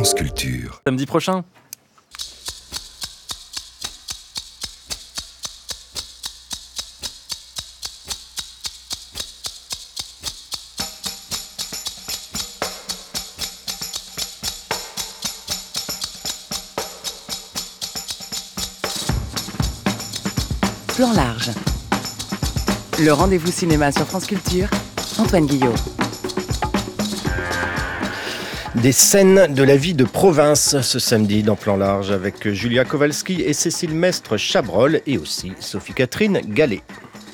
France Culture. Samedi prochain. Plan large. Le rendez-vous cinéma sur France Culture, Antoine Guillot. Des scènes de la vie de province ce samedi dans Plan large avec Julia Kowalski et Cécile Mestre-Chabrol et aussi Sophie-Catherine Gallet.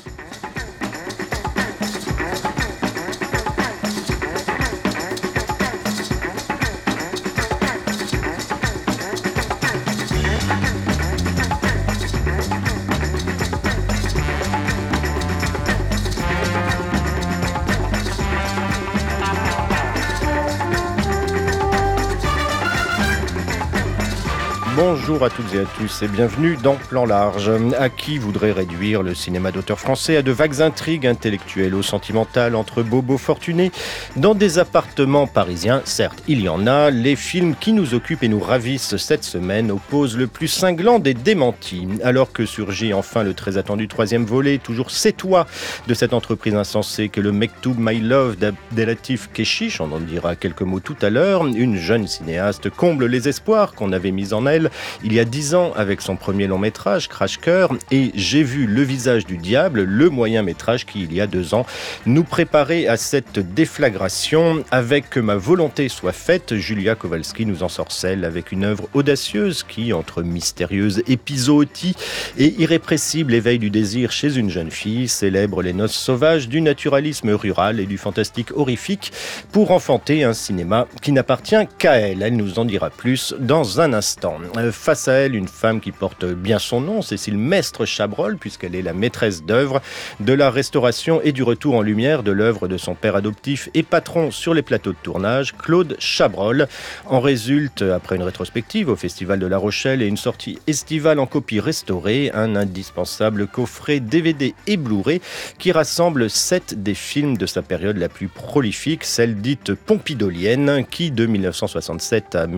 Bonjour à toutes et à tous et bienvenue dans Plan large. À qui voudrait réduire le cinéma d'auteur français à de vagues intrigues intellectuelles ou sentimentales entre bobos fortunés dans des appartements parisiens? Certes, il y en a. Les films qui nous occupent et nous ravissent cette semaine opposent le plus cinglant des démentis. Alors que surgit enfin le très attendu troisième volet, toujours sétois de cette entreprise insensée que le Mektoub My Love d'Abdelatif Kechiche, on en dira quelques mots tout à l'heure, une jeune cinéaste comble les espoirs qu'on avait mis en elle il y a 10 ans avec son premier long métrage Crash Cœur et J'ai vu le visage du diable, le moyen métrage qui il y a 2 ans nous préparait à cette déflagration. Avec Que ma volonté soit faite, Julia Kowalski nous ensorcelle avec une œuvre audacieuse qui, entre mystérieuse épizootie et irrépressible éveil du désir chez une jeune fille, célèbre les noces sauvages du naturalisme rural et du fantastique horrifique pour enfanter un cinéma qui n'appartient qu'à elle. Elle nous en dira plus dans un instant. Face à elle, une femme qui porte bien son nom, Cécile Mestre-Chabrol, puisqu'elle est la maîtresse d'œuvre de la restauration et du retour en lumière de l'œuvre de son père adoptif et patron sur les plateaux de tournage, Claude Chabrol. En résulte, après une rétrospective au Festival de La Rochelle et une sortie estivale en copie restaurée, un indispensable coffret DVD et Blu-ray qui rassemble 7 des films de sa période la plus prolifique, celle dite pompidolienne, qui de 1967 à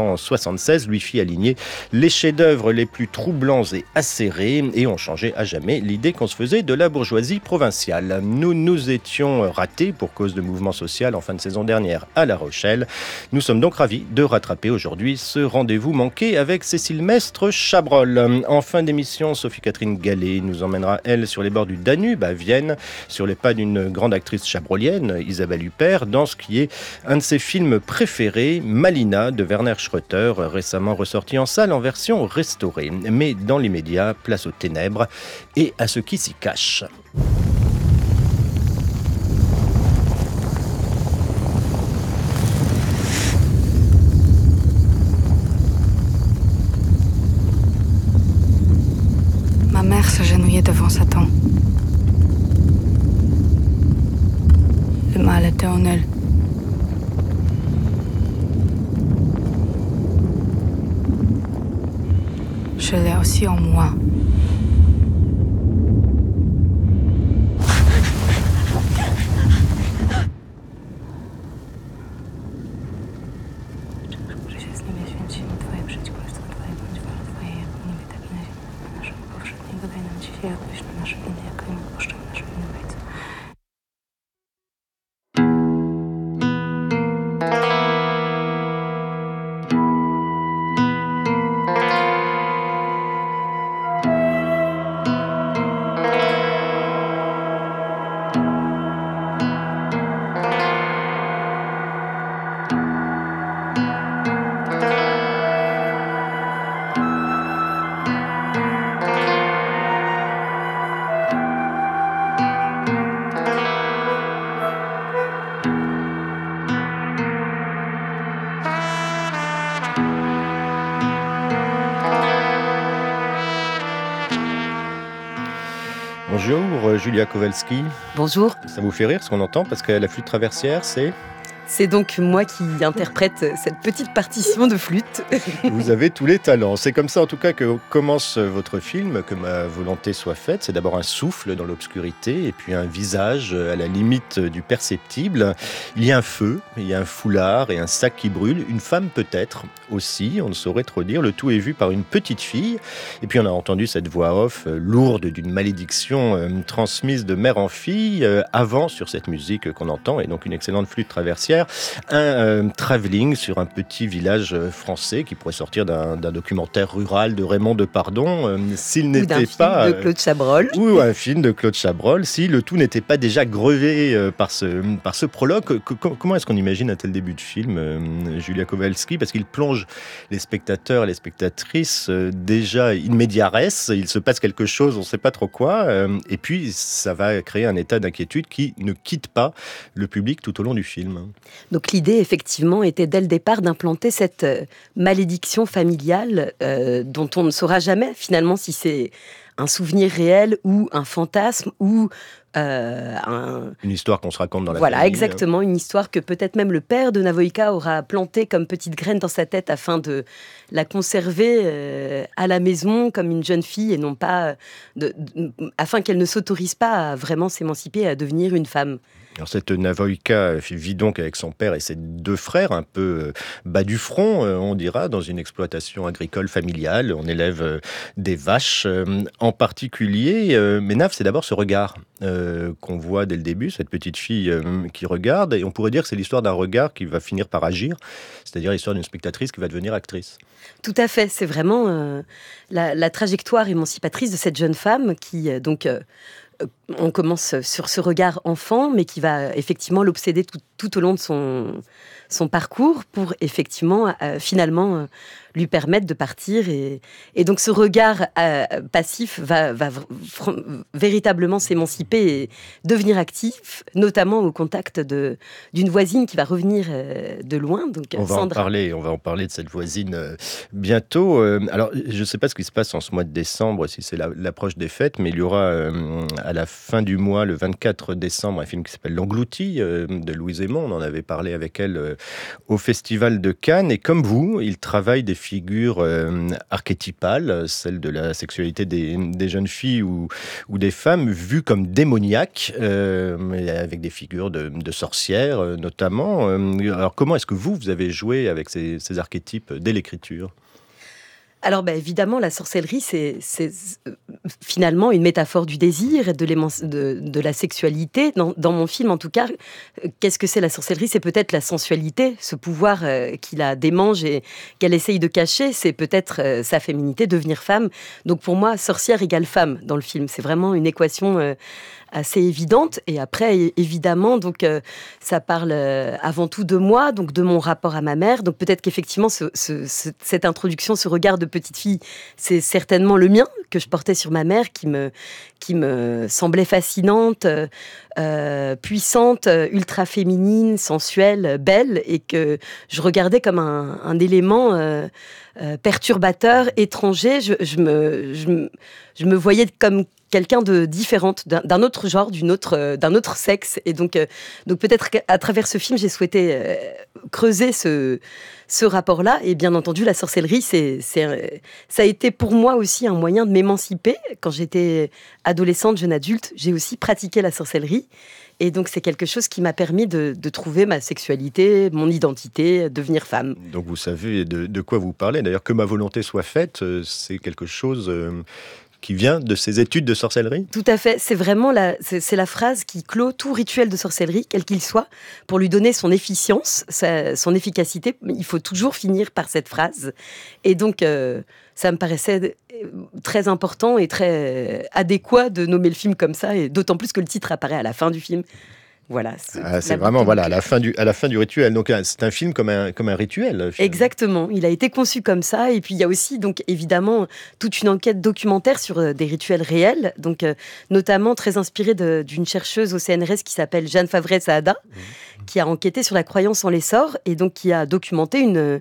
1976 lui fit aligner les chefs-d'œuvre les plus troublants et acérés et ont changé à jamais l'idée qu'on se faisait de la bourgeoisie provinciale. Nous nous étions ratés pour cause de mouvement social en fin de saison dernière à La Rochelle. Nous sommes donc ravis de rattraper aujourd'hui ce rendez-vous manqué avec Cécile Mestre-Chabrol. En fin d'émission, Sophie-Catherine Gallet nous emmènera, elle, sur les bords du Danube à Vienne, sur les pas d'une grande actrice chabrolienne, Isabelle Huppert, dans ce qui est un de ses films préférés, Malina de Werner Schröter, récemment ressorti en salle en version restaurée. Mais dans l'immédiat, place aux ténèbres et à ce qui s'y cache. Ma mère s'agenouillait devant Satan. Le mal était en elle. Je l'ai aussi en moi. Bonjour Julia Kowalski. Bonjour. Ça vous fait rire ce qu'on entend parce que la flûte traversière, c'est C'est donc moi qui interprète cette petite partition de flûte. Vous avez tous les talents. C'est comme ça en tout cas que commence votre film, Que ma volonté soit faite. C'est d'abord un souffle dans l'obscurité et puis un visage à la limite du perceptible. Il y a un feu, il y a un foulard et un sac qui brûle. Une femme peut-être aussi, on ne saurait trop dire. Le tout est vu par une petite fille. Et puis on a entendu cette voix off lourde d'une malédiction transmise de mère en fille. Avant, sur cette musique qu'on entend, et donc une excellente flûte traversière, un travelling sur un petit village français qui pourrait sortir d'un documentaire rural de Raymond Depardon, s'il n'était pas... Ou d'un film de Claude Chabrol. Ou un film de Claude Chabrol, si le tout n'était pas déjà grevé par ce prologue. Comment est-ce qu'on imagine un tel début de film, Julia Kowalski? Parce qu'il plonge les spectateurs et les spectatrices déjà in media res, il se passe quelque chose, on ne sait pas trop quoi, et puis ça va créer un état d'inquiétude qui ne quitte pas le public tout au long du film. Donc l'idée, effectivement, était dès le départ d'implanter cette malédiction familiale dont on ne saura jamais, finalement, si c'est un souvenir réel ou un fantasme ou une histoire qu'on se raconte dans la voilà, famille. Exactement, une histoire que peut-être même le père de Navoïka aura plantée comme petite graine dans sa tête afin de la conserver à la maison comme une jeune fille et non pas afin qu'elle ne s'autorise pas à vraiment s'émanciper et à devenir une femme. Alors cette Navoïka vit donc avec son père et ses deux frères, un peu bas du front, on dira, dans une exploitation agricole familiale. On élève des vaches en particulier. Mais Nav, c'est d'abord ce regard qu'on voit dès le début, cette petite fille qui regarde. Et on pourrait dire que c'est l'histoire d'un regard qui va finir par agir, c'est-à-dire l'histoire d'une spectatrice qui va devenir actrice. Tout à fait, c'est vraiment la trajectoire émancipatrice de cette jeune femme qui, on commence sur ce regard enfant, mais qui va effectivement l'obséder tout au long de son parcours pour effectivement, finalement, lui permettre de partir. Et donc ce regard passif va véritablement s'émanciper et devenir actif, notamment au contact d'une voisine qui va revenir de loin. Donc, on va en parler de cette voisine bientôt. Alors, je ne sais pas ce qui se passe en ce mois de décembre, si c'est l'approche des fêtes, mais il y aura à la fin du mois, le 24 décembre, un film qui s'appelle L'Englouti de Louise Aymon. On en avait parlé avec elle au Festival de Cannes. Et comme vous, il travaille des figures archétypales, celles de la sexualité des jeunes filles ou des femmes vues comme démoniaques, avec des figures de sorcières notamment. Alors comment est-ce que vous avez joué avec ces archétypes dès l'écriture ? Alors évidemment, la sorcellerie, c'est finalement une métaphore du désir et de la sexualité. Dans mon film, en tout cas, qu'est-ce que c'est la sorcellerie ? C'est peut-être la sensualité, ce pouvoir qui la démange et qu'elle essaye de cacher. C'est peut-être sa féminité, devenir femme. Donc pour moi, sorcière égale femme dans le film. C'est vraiment une équation assez évidente. Et après, évidemment, donc ça parle avant tout de moi, donc de mon rapport à ma mère. Donc peut-être qu'effectivement, cette introduction, ce regard de petite fille, c'est certainement le mien que je portais sur ma mère, qui me semblait fascinante, puissante, ultra féminine, sensuelle, belle, et que je regardais comme un élément perturbateur, étranger. Je me voyais comme quelqu'un de différente, d'un autre genre, d'un autre sexe. Et donc peut-être qu'à travers ce film, j'ai souhaité creuser ce rapport-là. Et bien entendu, la sorcellerie, ça a été pour moi aussi un moyen de m'émanciper. Quand j'étais adolescente, jeune adulte, j'ai aussi pratiqué la sorcellerie. Et donc, c'est quelque chose qui m'a permis de trouver ma sexualité, mon identité, devenir femme. Donc, vous savez de quoi vous parlez. D'ailleurs, que ma volonté soit faite, c'est quelque chose qui vient de ces études de sorcellerie ? Tout à fait. C'est vraiment c'est la phrase qui clôt tout rituel de sorcellerie, quel qu'il soit, pour lui donner son efficience, son efficacité. Il faut toujours finir par cette phrase. Et donc, ça me paraissait très important et très adéquat de nommer le film comme ça, et d'autant plus que le titre apparaît à la fin du film. Voilà. C'est vraiment à la fin du rituel. Donc c'est un film comme un rituel. Finalement. Exactement. Il a été conçu comme ça. Et puis il y a aussi donc évidemment toute une enquête documentaire sur des rituels réels. Donc notamment très inspirée d'une chercheuse au CNRS qui s'appelle Jeanne Favret-Saada, qui a enquêté sur la croyance en l'essor et donc qui a documenté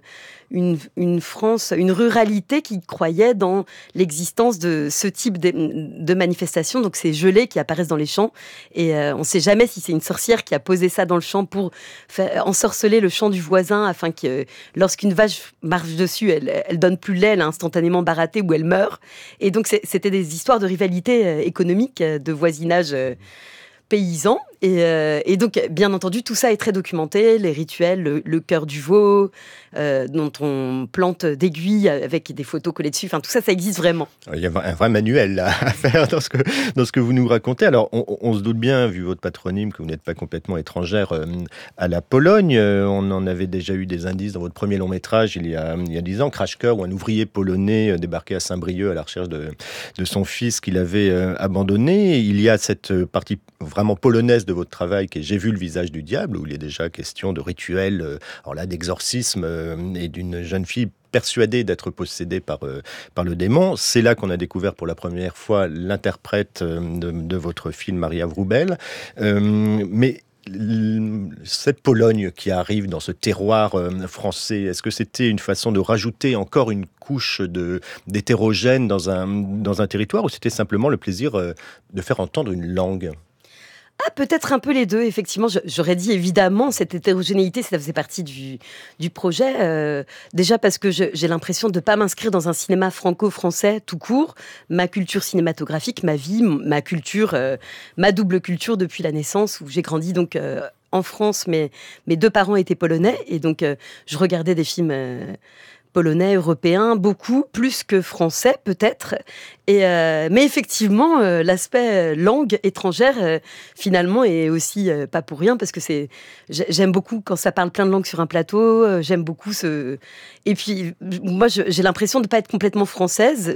une France, une ruralité qui croyait dans l'existence de ce type de manifestations. Donc ces gelées qui apparaissent dans les champs et on ne sait jamais si c'est une sorcière sorcière qui a posé ça dans le champ pour ensorceler le champ du voisin afin que lorsqu'une vache marche dessus, elle donne plus le lait, elle est instantanément barattée ou elle meurt. Et donc c'était des histoires de rivalité économique, de voisinage paysan. Et donc, bien entendu, tout ça est très documenté, les rituels, le cœur du veau, dont on plante d'aiguilles avec des photos collées dessus. Enfin, tout ça, ça existe vraiment. Il y a un vrai manuel là, à faire dans ce que vous nous racontez. Alors, on se doute bien, vu votre patronyme, que vous n'êtes pas complètement étrangère à la Pologne. On en avait déjà eu des indices dans votre premier long métrage il y a 10 ans, Crash Cœur, où un ouvrier polonais débarquait à Saint-Brieuc à la recherche de son fils qu'il avait abandonné. Il y a cette partie vraiment polonaise de votre travail qui est J'ai vu le visage du diable, où il est déjà question de rituels, alors là, d'exorcisme et d'une jeune fille persuadée d'être possédée par le démon. C'est là qu'on a découvert pour la première fois l'interprète de votre film, Maria Wrubel. Mais cette Pologne qui arrive dans ce terroir français, est-ce que c'était une façon de rajouter encore une couche d'hétérogène dans un territoire, ou c'était simplement le plaisir de faire entendre une langue ? Ah, peut-être un peu les deux, effectivement. J'aurais dit évidemment cette hétérogénéité, ça faisait partie du projet. Déjà parce que j'ai l'impression de ne pas m'inscrire dans un cinéma franco-français tout court. Ma culture cinématographique, ma vie, ma culture, ma double culture depuis la naissance, où j'ai grandi donc en France, mais mes deux parents étaient polonais. Et donc je regardais des films polonais, européens, beaucoup, plus que français peut-être. Mais effectivement, l'aspect langue étrangère, finalement, est aussi pas pour rien, parce que j'aime beaucoup quand ça parle plein de langues sur un plateau, j'aime beaucoup Et puis, moi, j'ai l'impression de ne pas être complètement française.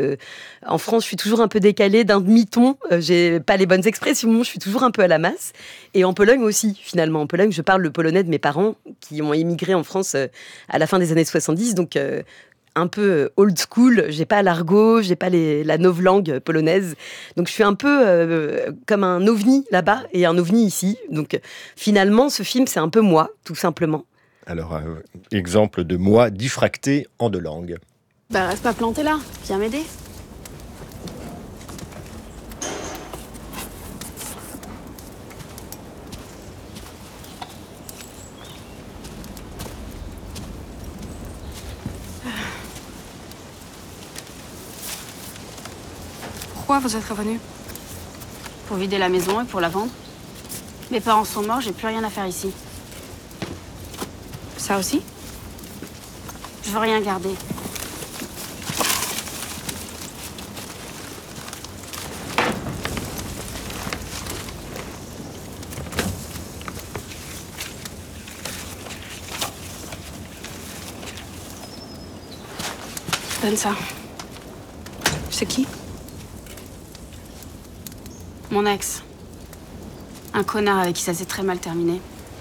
En France, je suis toujours un peu décalée d'un demi-ton, j'ai pas les bonnes expressions, je suis toujours un peu à la masse. Et en Pologne aussi, finalement. En Pologne, je parle le polonais de mes parents, qui ont émigré en France à la fin des années 70, donc un peu old school, j'ai pas l'argot, j'ai pas la novlangue polonaise, donc je suis un peu comme un ovni là-bas et un ovni ici, donc finalement ce film c'est un peu moi, tout simplement. Alors, exemple de moi diffracté en deux langues. Bah reste pas planté là, viens m'aider. Pourquoi vous êtes revenu? Pour vider la maison et pour la vendre. Mes parents sont morts, j'ai plus rien à faire ici. Ça aussi? Je veux rien garder. Donne ça. C'est qui? Mon ex. Un connard avec qui ça s'est très mal terminé.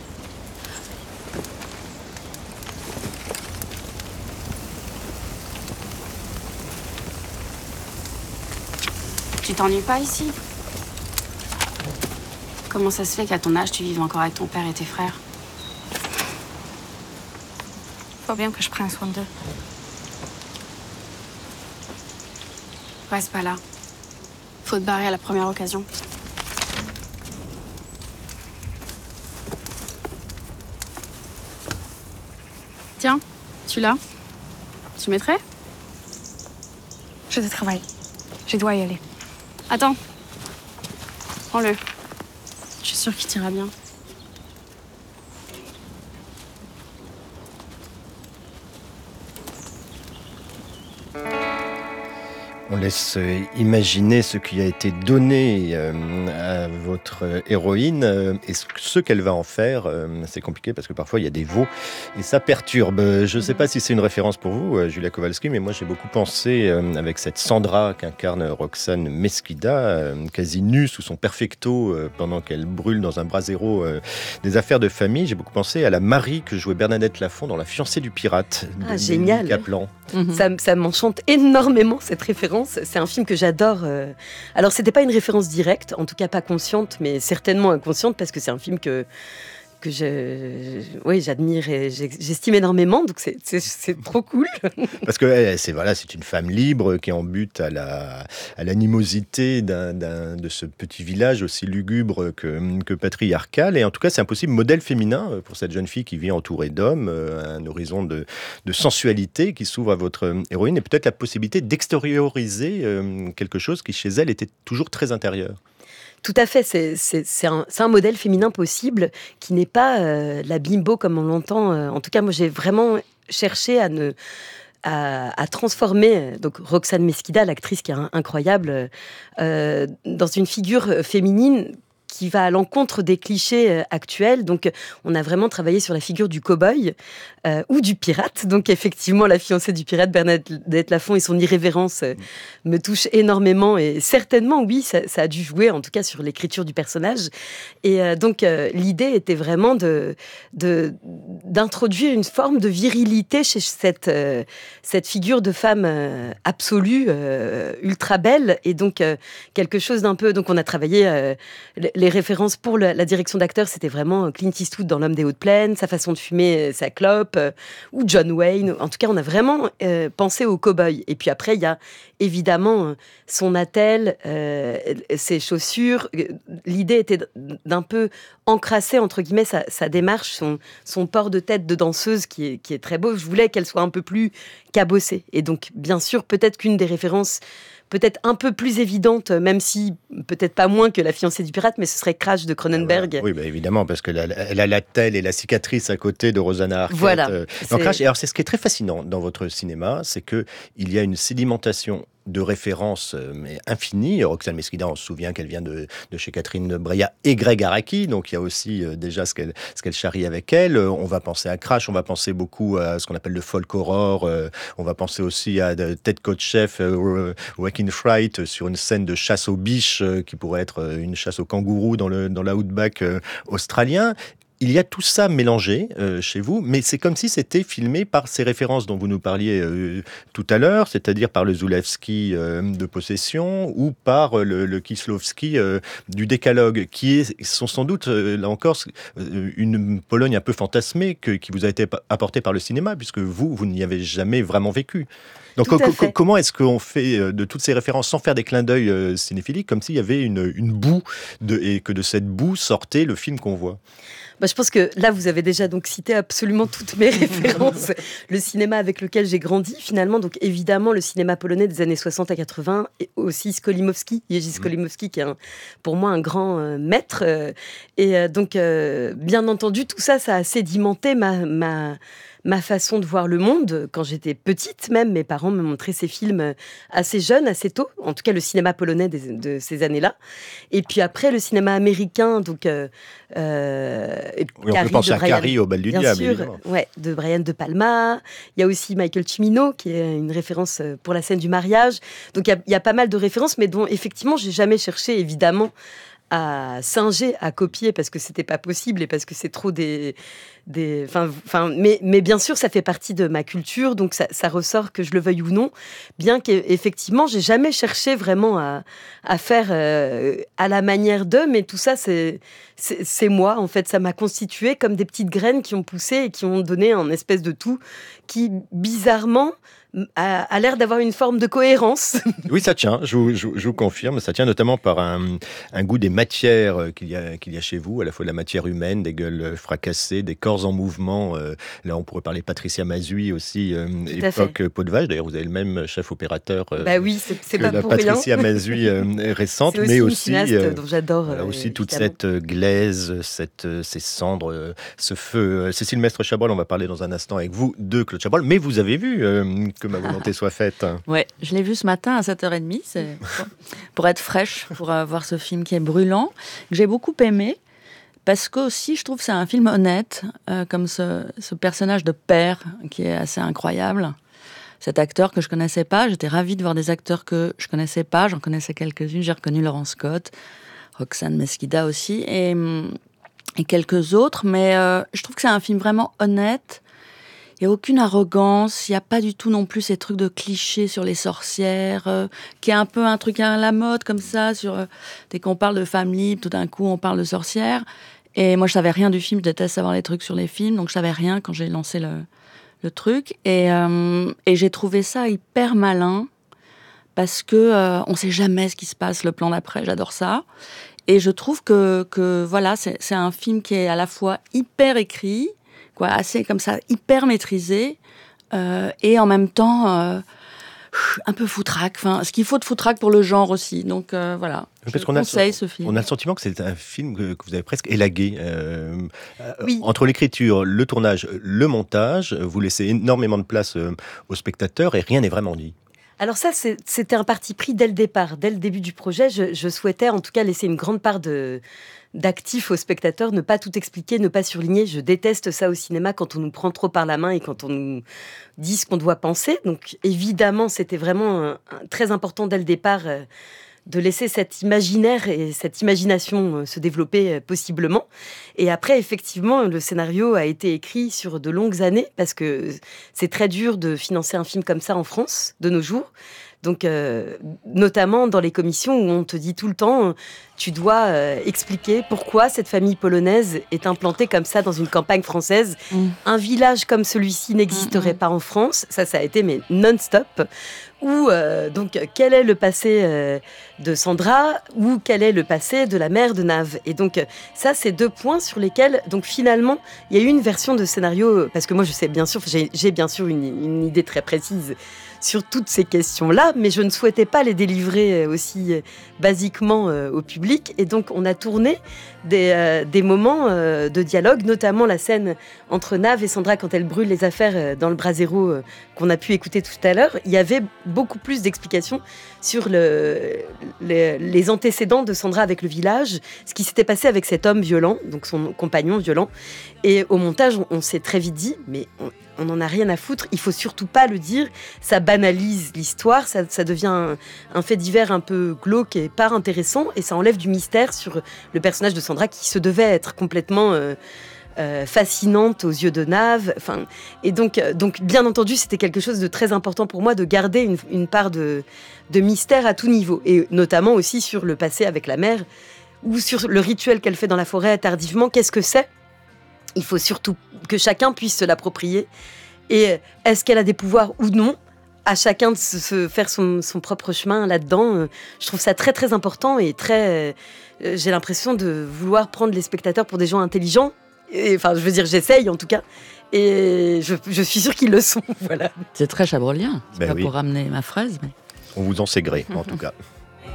Tu t'ennuies pas ici? Comment ça se fait qu'à ton âge, tu vives encore avec ton père et tes frères? Faut bien que je prenne soin d'eux. Reste pas là. Faut te barrer à la première occasion. Tiens, tu l'as? Tu mettrais? Je te travaille. Je dois y aller. Attends. Prends-le. Je suis sûre qu'il t'ira bien. On laisse imaginer ce qui a été donné à votre héroïne et ce qu'elle va en faire. C'est compliqué parce que parfois il y a des veaux et ça perturbe. Je ne sais pas si c'est une référence pour vous, Julia Kowalski, mais moi j'ai beaucoup pensé avec cette Sandra qu'incarne Roxane Mesquida, quasi nue sous son perfecto pendant qu'elle brûle dans un brasero des affaires de famille. J'ai beaucoup pensé à la Marie que jouait Bernadette Lafont dans La fiancée du pirate de génial. Kaplan. Ça m'enchante énormément cette référence. C'est un film que j'adore. Alors, c'était pas une référence directe, en tout cas pas consciente, mais certainement inconsciente, parce que c'est un film que j'admire et j'estime énormément. Donc c'est trop cool. Parce que c'est une femme libre qui en bute à l'animosité de ce petit village aussi lugubre que patriarcal. Et en tout cas, c'est un possible modèle féminin pour cette jeune fille qui vit entourée d'hommes, un horizon de sensualité qui s'ouvre à votre héroïne, et peut-être la possibilité d'extérioriser quelque chose qui chez elle était toujours très intérieur. Tout à fait, c'est un modèle féminin possible qui n'est pas la bimbo comme on l'entend. En tout cas, moi j'ai vraiment cherché à transformer donc Roxane Mesquida, l'actrice qui est incroyable, dans une figure féminine qui va à l'encontre des clichés actuels. Donc, on a vraiment travaillé sur la figure du cow-boy ou du pirate. Donc, effectivement, la fiancée du pirate, Bernadette Lafont, et son irrévérence me touchent énormément. Et certainement, oui, ça a dû jouer, en tout cas, sur l'écriture du personnage. Et donc, l'idée était vraiment d'introduire une forme de virilité chez cette figure de femme absolue, ultra belle. Et donc, quelque chose d'un peu... Donc, on a travaillé... les références pour la direction d'acteur, c'était vraiment Clint Eastwood dans L'Homme des Hautes Plaines, sa façon de fumer sa clope, ou John Wayne. En tout cas, on a vraiment pensé au cow-boy. Et puis après, il y a évidemment son attelle, ses chaussures. L'idée était d'un peu encrasser, entre guillemets, sa démarche, son port de tête de danseuse qui est très beau. Je voulais qu'elle soit un peu plus cabossée. Et donc, bien sûr, peut-être qu'une des références peut-être un peu plus évidente, même si peut-être pas moins que La fiancée du pirate, mais ce serait Crash de Cronenberg. Oui, évidemment, parce qu'elle a la telle et la cicatrice à côté de Rosanna Arquette. Voilà. Dans Crash. Et alors, c'est ce qui est très fascinant dans votre cinéma, c'est qu'il y a une sédimentation de références mais infinies. Roxane Mesquida, on se souvient qu'elle vient de chez Catherine Breillat et Greg Araki, donc il y a aussi déjà ce qu'elle charrie avec elle. On va penser à Crash, on va penser beaucoup à ce qu'on appelle le folk horror, on va penser aussi à Ted Kotcheff, Waking Fright, sur une scène de chasse aux biches qui pourrait être une chasse aux kangourous dans l'outback australien. Il y a tout ça mélangé chez vous, mais c'est comme si c'était filmé par ces références dont vous nous parliez tout à l'heure, c'est-à-dire par le Zulawski de Possession ou par le Kieslowski du Décalogue, sont sans doute, là encore, une Pologne un peu fantasmée qui vous a été apportée par le cinéma, puisque vous n'y avez jamais vraiment vécu. Donc comment est-ce qu'on fait de toutes ces références sans faire des clins d'œil cinéphiliques, comme s'il y avait une boue et que de cette boue sortait le film qu'on voit? Je pense que là, vous avez déjà donc cité absolument toutes mes références. Le cinéma avec lequel j'ai grandi, finalement. Donc, évidemment, le cinéma polonais des années 60 à 80, et aussi Skolimowski, Jerzy Skolimowski, qui est pour moi un grand maître. Donc, bien entendu, tout ça, ça a sédimenté ma façon de voir le monde. Quand j'étais petite même, mes parents me montraient ces films assez jeunes, assez tôt, en tout cas le cinéma polonais de ces années-là. Et puis après, le cinéma américain, donc... on peut penser à Carrie au bal du diable, sûr, évidemment. Ouais, de Brian De Palma. Il y a aussi Michael Cimino, qui est une référence pour la scène du mariage. Donc il y a pas mal de références, mais dont effectivement, j'ai jamais cherché, évidemment, à singer, à copier, parce que c'était pas possible et parce que c'est trop mais bien sûr, ça fait partie de ma culture, donc ça ressort que je le veuille ou non, bien qu'effectivement, j'ai jamais cherché vraiment à faire à la manière d'eux, mais tout ça, c'est moi, en fait. Ça m'a constitué comme des petites graines qui ont poussé et qui ont donné un espèce de tout qui, bizarrement, a l'air d'avoir une forme de cohérence. Oui, ça tient, je vous confirme. Ça tient notamment par un goût des matières qu'il y a chez vous, à la fois de la matière humaine, des gueules fracassées, des corps en mouvement. Là, on pourrait parler Patricia Mazui aussi, époque Peau de Vache. D'ailleurs, vous avez le même chef opérateur oui, c'est pas la pour Patricia rien. Mazui récente, c'est mais aussi une aussi cinéaste dont j'adore. Aussi toute évidemment. cette glaise, ces cendres, ce feu. Cécile Mestre-Chabrol, on va parler dans un instant avec vous de Claude Chabrol, mais vous avez vu que ma volonté soit faite. Ouais, je l'ai vu ce matin à 7h30, c'est pour être fraîche, pour voir ce film qui est brûlant, que j'ai beaucoup aimé, parce que aussi je trouve que c'est un film honnête, comme ce personnage de père qui est assez incroyable. Cet acteur que je connaissais pas, j'étais ravie de voir des acteurs que je connaissais pas, j'en connaissais quelques-unes, j'ai reconnu Laurent Scott, Roxane Mesquida aussi, et quelques autres, mais je trouve que c'est un film vraiment honnête. Il n'y a aucune arrogance, il n'y a pas du tout non plus ces trucs de clichés sur les sorcières, qui est un peu un truc à la mode comme ça, dès qu'on parle de femmes libres, tout d'un coup on parle de sorcières. Et moi, je savais rien du film. Je déteste savoir les trucs sur les films, donc je savais rien quand j'ai lancé le truc. Et j'ai trouvé ça hyper malin parce que on sait jamais ce qui se passe le plan d'après. J'adore ça. Et je trouve que voilà, c'est un film qui est à la fois hyper écrit, quoi, assez comme ça, hyper maîtrisé, et en même temps un peu foutraque. Enfin, ce qu'il faut de foutraque pour le genre aussi. Donc voilà, je conseille ce film. On a le sentiment que c'est un film que vous avez presque élagué. Oui. Entre l'écriture, le tournage, le montage, vous laissez énormément de place aux spectateurs et rien n'est vraiment dit. Alors ça, c'était un parti pris dès le départ. Dès le début du projet, je souhaitais en tout cas laisser une grande part d'actif aux spectateurs, ne pas tout expliquer, ne pas surligner. Je déteste ça au cinéma quand on nous prend trop par la main et quand on nous dit ce qu'on doit penser. Donc évidemment, c'était vraiment très important dès le départ de laisser cet imaginaire et cette imagination se développer possiblement. Et après, effectivement, le scénario a été écrit sur de longues années parce que c'est très dur de financer un film comme ça en France de nos jours. Donc, notamment dans les commissions où on te dit tout le temps, tu dois expliquer pourquoi cette famille polonaise est implantée comme ça dans une campagne française. Un village comme celui-ci n'existerait pas en France. Ça a été mais non-stop. Ou donc quel est le passé de Sandra ou quel est le passé de la mère de Nav. Et donc ça, c'est 2 points sur lesquels donc finalement il y a eu une version de scénario parce que moi je sais bien sûr j'ai bien sûr une idée très précise sur toutes ces questions-là, mais je ne souhaitais pas les délivrer aussi basiquement au public. Et donc, on a tourné des moments de dialogue, notamment la scène entre Nav et Sandra quand elle brûle les affaires dans le brasero qu'on a pu écouter tout à l'heure. Il y avait beaucoup plus d'explications sur les antécédents de Sandra avec le village, ce qui s'était passé avec cet homme violent, donc son compagnon violent. Et au montage, on s'est très vite dit, mais on n'en a rien à foutre, il faut surtout pas le dire, ça banalise l'histoire, ça devient un fait divers un peu glauque et pas intéressant, et ça enlève du mystère sur le personnage de Sandra qui se devait être complètement fascinante aux yeux de Nav. Enfin, et donc bien entendu, c'était quelque chose de très important pour moi de garder une part de mystère à tout niveau, et notamment aussi sur le passé avec la mère, ou sur le rituel qu'elle fait dans la forêt tardivement, qu'est-ce que c'est ? Il faut surtout que chacun puisse se l'approprier. Et est-ce qu'elle a des pouvoirs ou non ? À chacun de se faire son propre chemin là-dedans. Je trouve ça très très important et très. J'ai l'impression de vouloir prendre les spectateurs pour des gens intelligents. Et, enfin, je veux dire, j'essaye en tout cas. Et je suis sûre qu'ils le sont. Voilà. C'est très chabrolien. C'est pas oui. pour ramener ma fraise, mais. On vous en sait gré, en tout cas.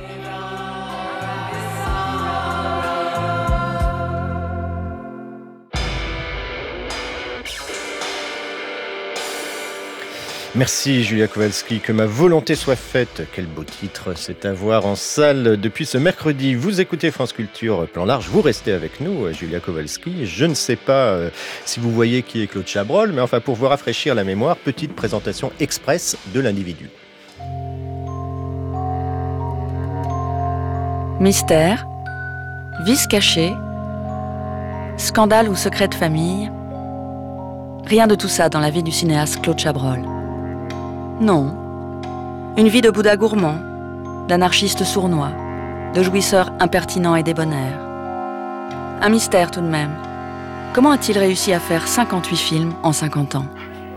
Merci Julia Kowalski, que ma volonté soit faite. Quel beau titre, c'est à voir en salle depuis ce mercredi. Vous écoutez France Culture Plan Large, vous restez avec nous, Julia Kowalski. Je ne sais pas si vous voyez qui est Claude Chabrol, mais enfin pour vous rafraîchir la mémoire, petite présentation express de l'individu. Mystère, vice caché, scandale ou secret de famille. Rien de tout ça dans la vie du cinéaste Claude Chabrol. Non. Une vie de Bouddha gourmand, d'anarchiste sournois, de jouisseur impertinent et débonnaire. Un mystère tout de même. Comment a-t-il réussi à faire 58 films en 50 ans ?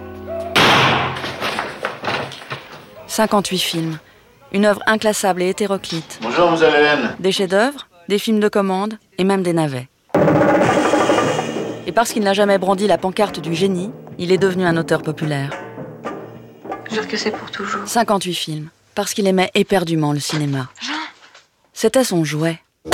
58 films. Une œuvre inclassable et hétéroclite. Bonjour, vous avez Hélène. Des chefs-d'œuvre, des films de commande et même des navets. Et parce qu'il n'a jamais brandi la pancarte du génie, il est devenu un auteur populaire. Jure que c'est pour toujours. 58 films, parce qu'il aimait éperdument le cinéma. Jean ? C'était son jouet.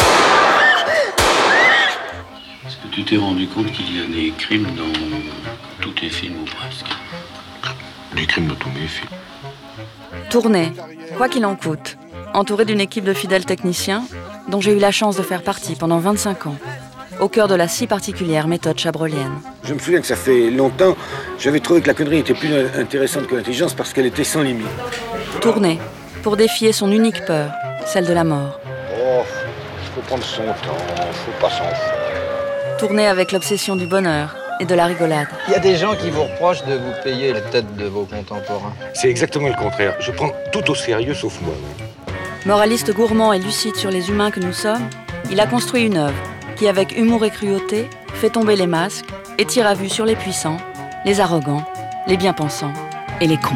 Est-ce que tu t'es rendu compte qu'il y a des crimes dans tous tes films ou presque ? Des crimes dans tous mes films. Tourné, quoi qu'il en coûte, entouré d'une équipe de fidèles techniciens, dont j'ai eu la chance de faire partie pendant 25 ans, au cœur de la si particulière méthode chabrolienne. Je me souviens que ça fait longtemps, j'avais trouvé que la connerie était plus intéressante que l'intelligence parce qu'elle était sans limite. Tourné, pour défier son unique peur, celle de la mort. Oh, faut prendre son temps, faut pas s'en faire. Tourné avec l'obsession du bonheur et de la rigolade. Il y a des gens qui vous reprochent de vous payer les têtes de vos contemporains. C'est exactement le contraire. Je prends tout au sérieux sauf moi. Moraliste gourmand et lucide sur les humains que nous sommes, il a construit une œuvre, qui, avec humour et cruauté, fait tomber les masques et tire à vue sur les puissants, les arrogants, les bien-pensants et les cons.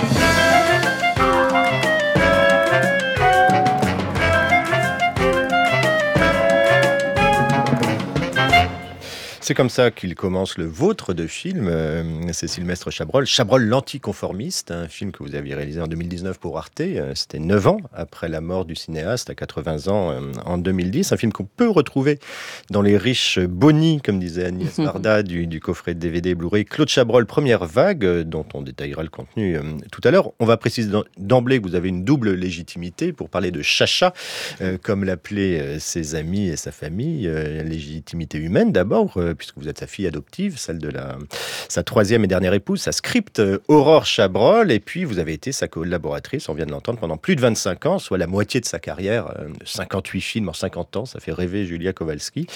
C'est comme ça qu'il commence le vôtre de film, c'est Sylvestre Chabrol. Chabrol l'anticonformiste, un film que vous aviez réalisé en 2019 pour Arte. C'était 9 ans après la mort du cinéaste, à 80 ans en 2010. Un film qu'on peut retrouver dans les riches bonnies, comme disait Agnès Varda, du coffret DVD Blu-ray Claude Chabrol, Première Vague, dont on détaillera le contenu tout à l'heure. On va préciser d'emblée que vous avez une double légitimité pour parler de Chacha, comme l'appelaient ses amis et sa famille. Légitimité humaine d'abord, puisque vous êtes sa fille adoptive, celle de sa troisième et dernière épouse, sa script Aurore Chabrol, et puis vous avez été sa collaboratrice, on vient de l'entendre, pendant plus de 25 ans, soit la moitié de sa carrière, 58 films en 50 ans, ça fait rêver Julia Kowalski.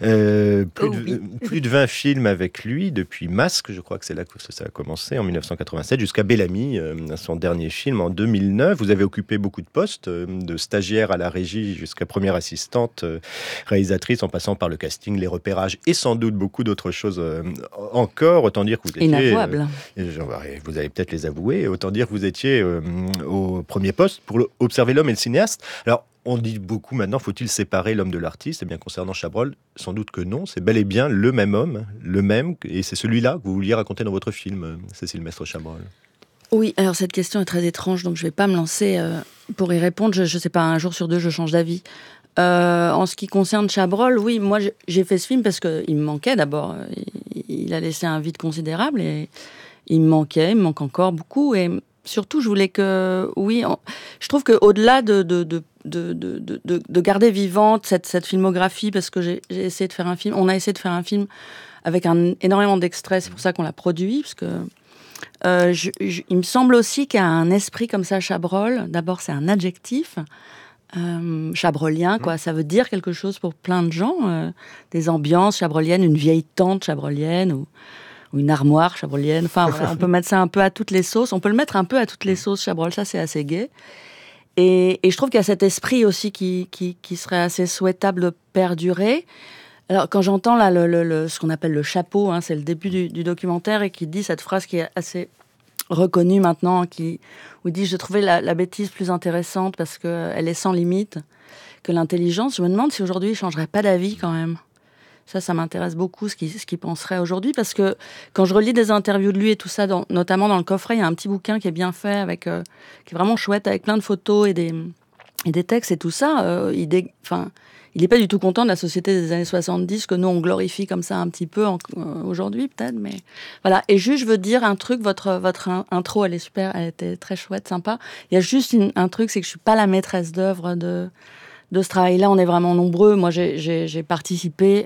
Plus de 20 films avec lui, depuis Masque, je crois que c'est là que ça a commencé, en 1987, jusqu'à Bellamy, son dernier film en 2009. Vous avez occupé beaucoup de postes, de stagiaire à la régie jusqu'à première assistante, réalisatrice, en passant par le casting, les repérages et sans doute beaucoup d'autres choses encore. Autant dire que vous étiez... Inavouable. Vous allez peut-être les avouer. Autant dire que vous étiez au premier poste pour observer l'homme et le cinéaste. Alors, on dit beaucoup maintenant, faut-il séparer l'homme de l'artiste ? Eh bien, concernant Chabrol, sans doute que non. C'est bel et bien le même homme, et c'est celui-là que vous vouliez raconter dans votre film, Cécile Mestre Chabrol. Oui, alors cette question est très étrange, donc je ne vais pas me lancer pour y répondre. Je ne sais pas, un jour sur deux, je change d'avis. En ce qui concerne Chabrol, oui, moi j'ai fait ce film parce qu'il me manquait d'abord. Il a laissé un vide considérable et il me manque encore beaucoup. Et surtout, je voulais que, je trouve qu'au-delà de garder vivante cette filmographie, parce que j'ai essayé de faire un film, on a essayé de faire un film avec énormément d'extraits, c'est pour ça qu'on l'a produit, parce que il me semble aussi qu'il y a un esprit comme ça, Chabrol. D'abord, c'est un adjectif. Chabrolien, quoi. Ça veut dire quelque chose pour plein de gens. Des ambiances chabroliennes, une vieille tente chabrolienne ou une armoire chabrolienne. Enfin, voilà, on peut mettre ça un peu à toutes les sauces. On peut le mettre un peu à toutes les sauces, Chabrol. Ça, c'est assez gai. Et je trouve qu'il y a cet esprit aussi qui serait assez souhaitable de perdurer. Alors, quand j'entends là ce qu'on appelle le chapeau, c'est le début du documentaire, et qui dit cette phrase qui est assez reconnue maintenant, où il dit « Je trouvais la bêtise plus intéressante parce qu'elle est sans limite que l'intelligence ». Je me demande si aujourd'hui il ne changerait pas d'avis quand même. Ça m'intéresse beaucoup, ce qu'il penserait aujourd'hui, parce que quand je relis des interviews de lui et tout ça, notamment dans le coffret, il y a un petit bouquin qui est bien fait, qui est vraiment chouette, avec plein de photos et des textes et tout ça. Il n'est pas du tout content de la société des années 70, que nous, on glorifie comme ça un petit peu aujourd'hui, peut-être. Mais voilà. Et juste, je veux dire un truc, votre intro, elle est super, elle était très chouette, sympa. Il y a juste un truc, c'est que je ne suis pas la maîtresse d'œuvre de ce travail-là. On est vraiment nombreux. Moi, j'ai participé.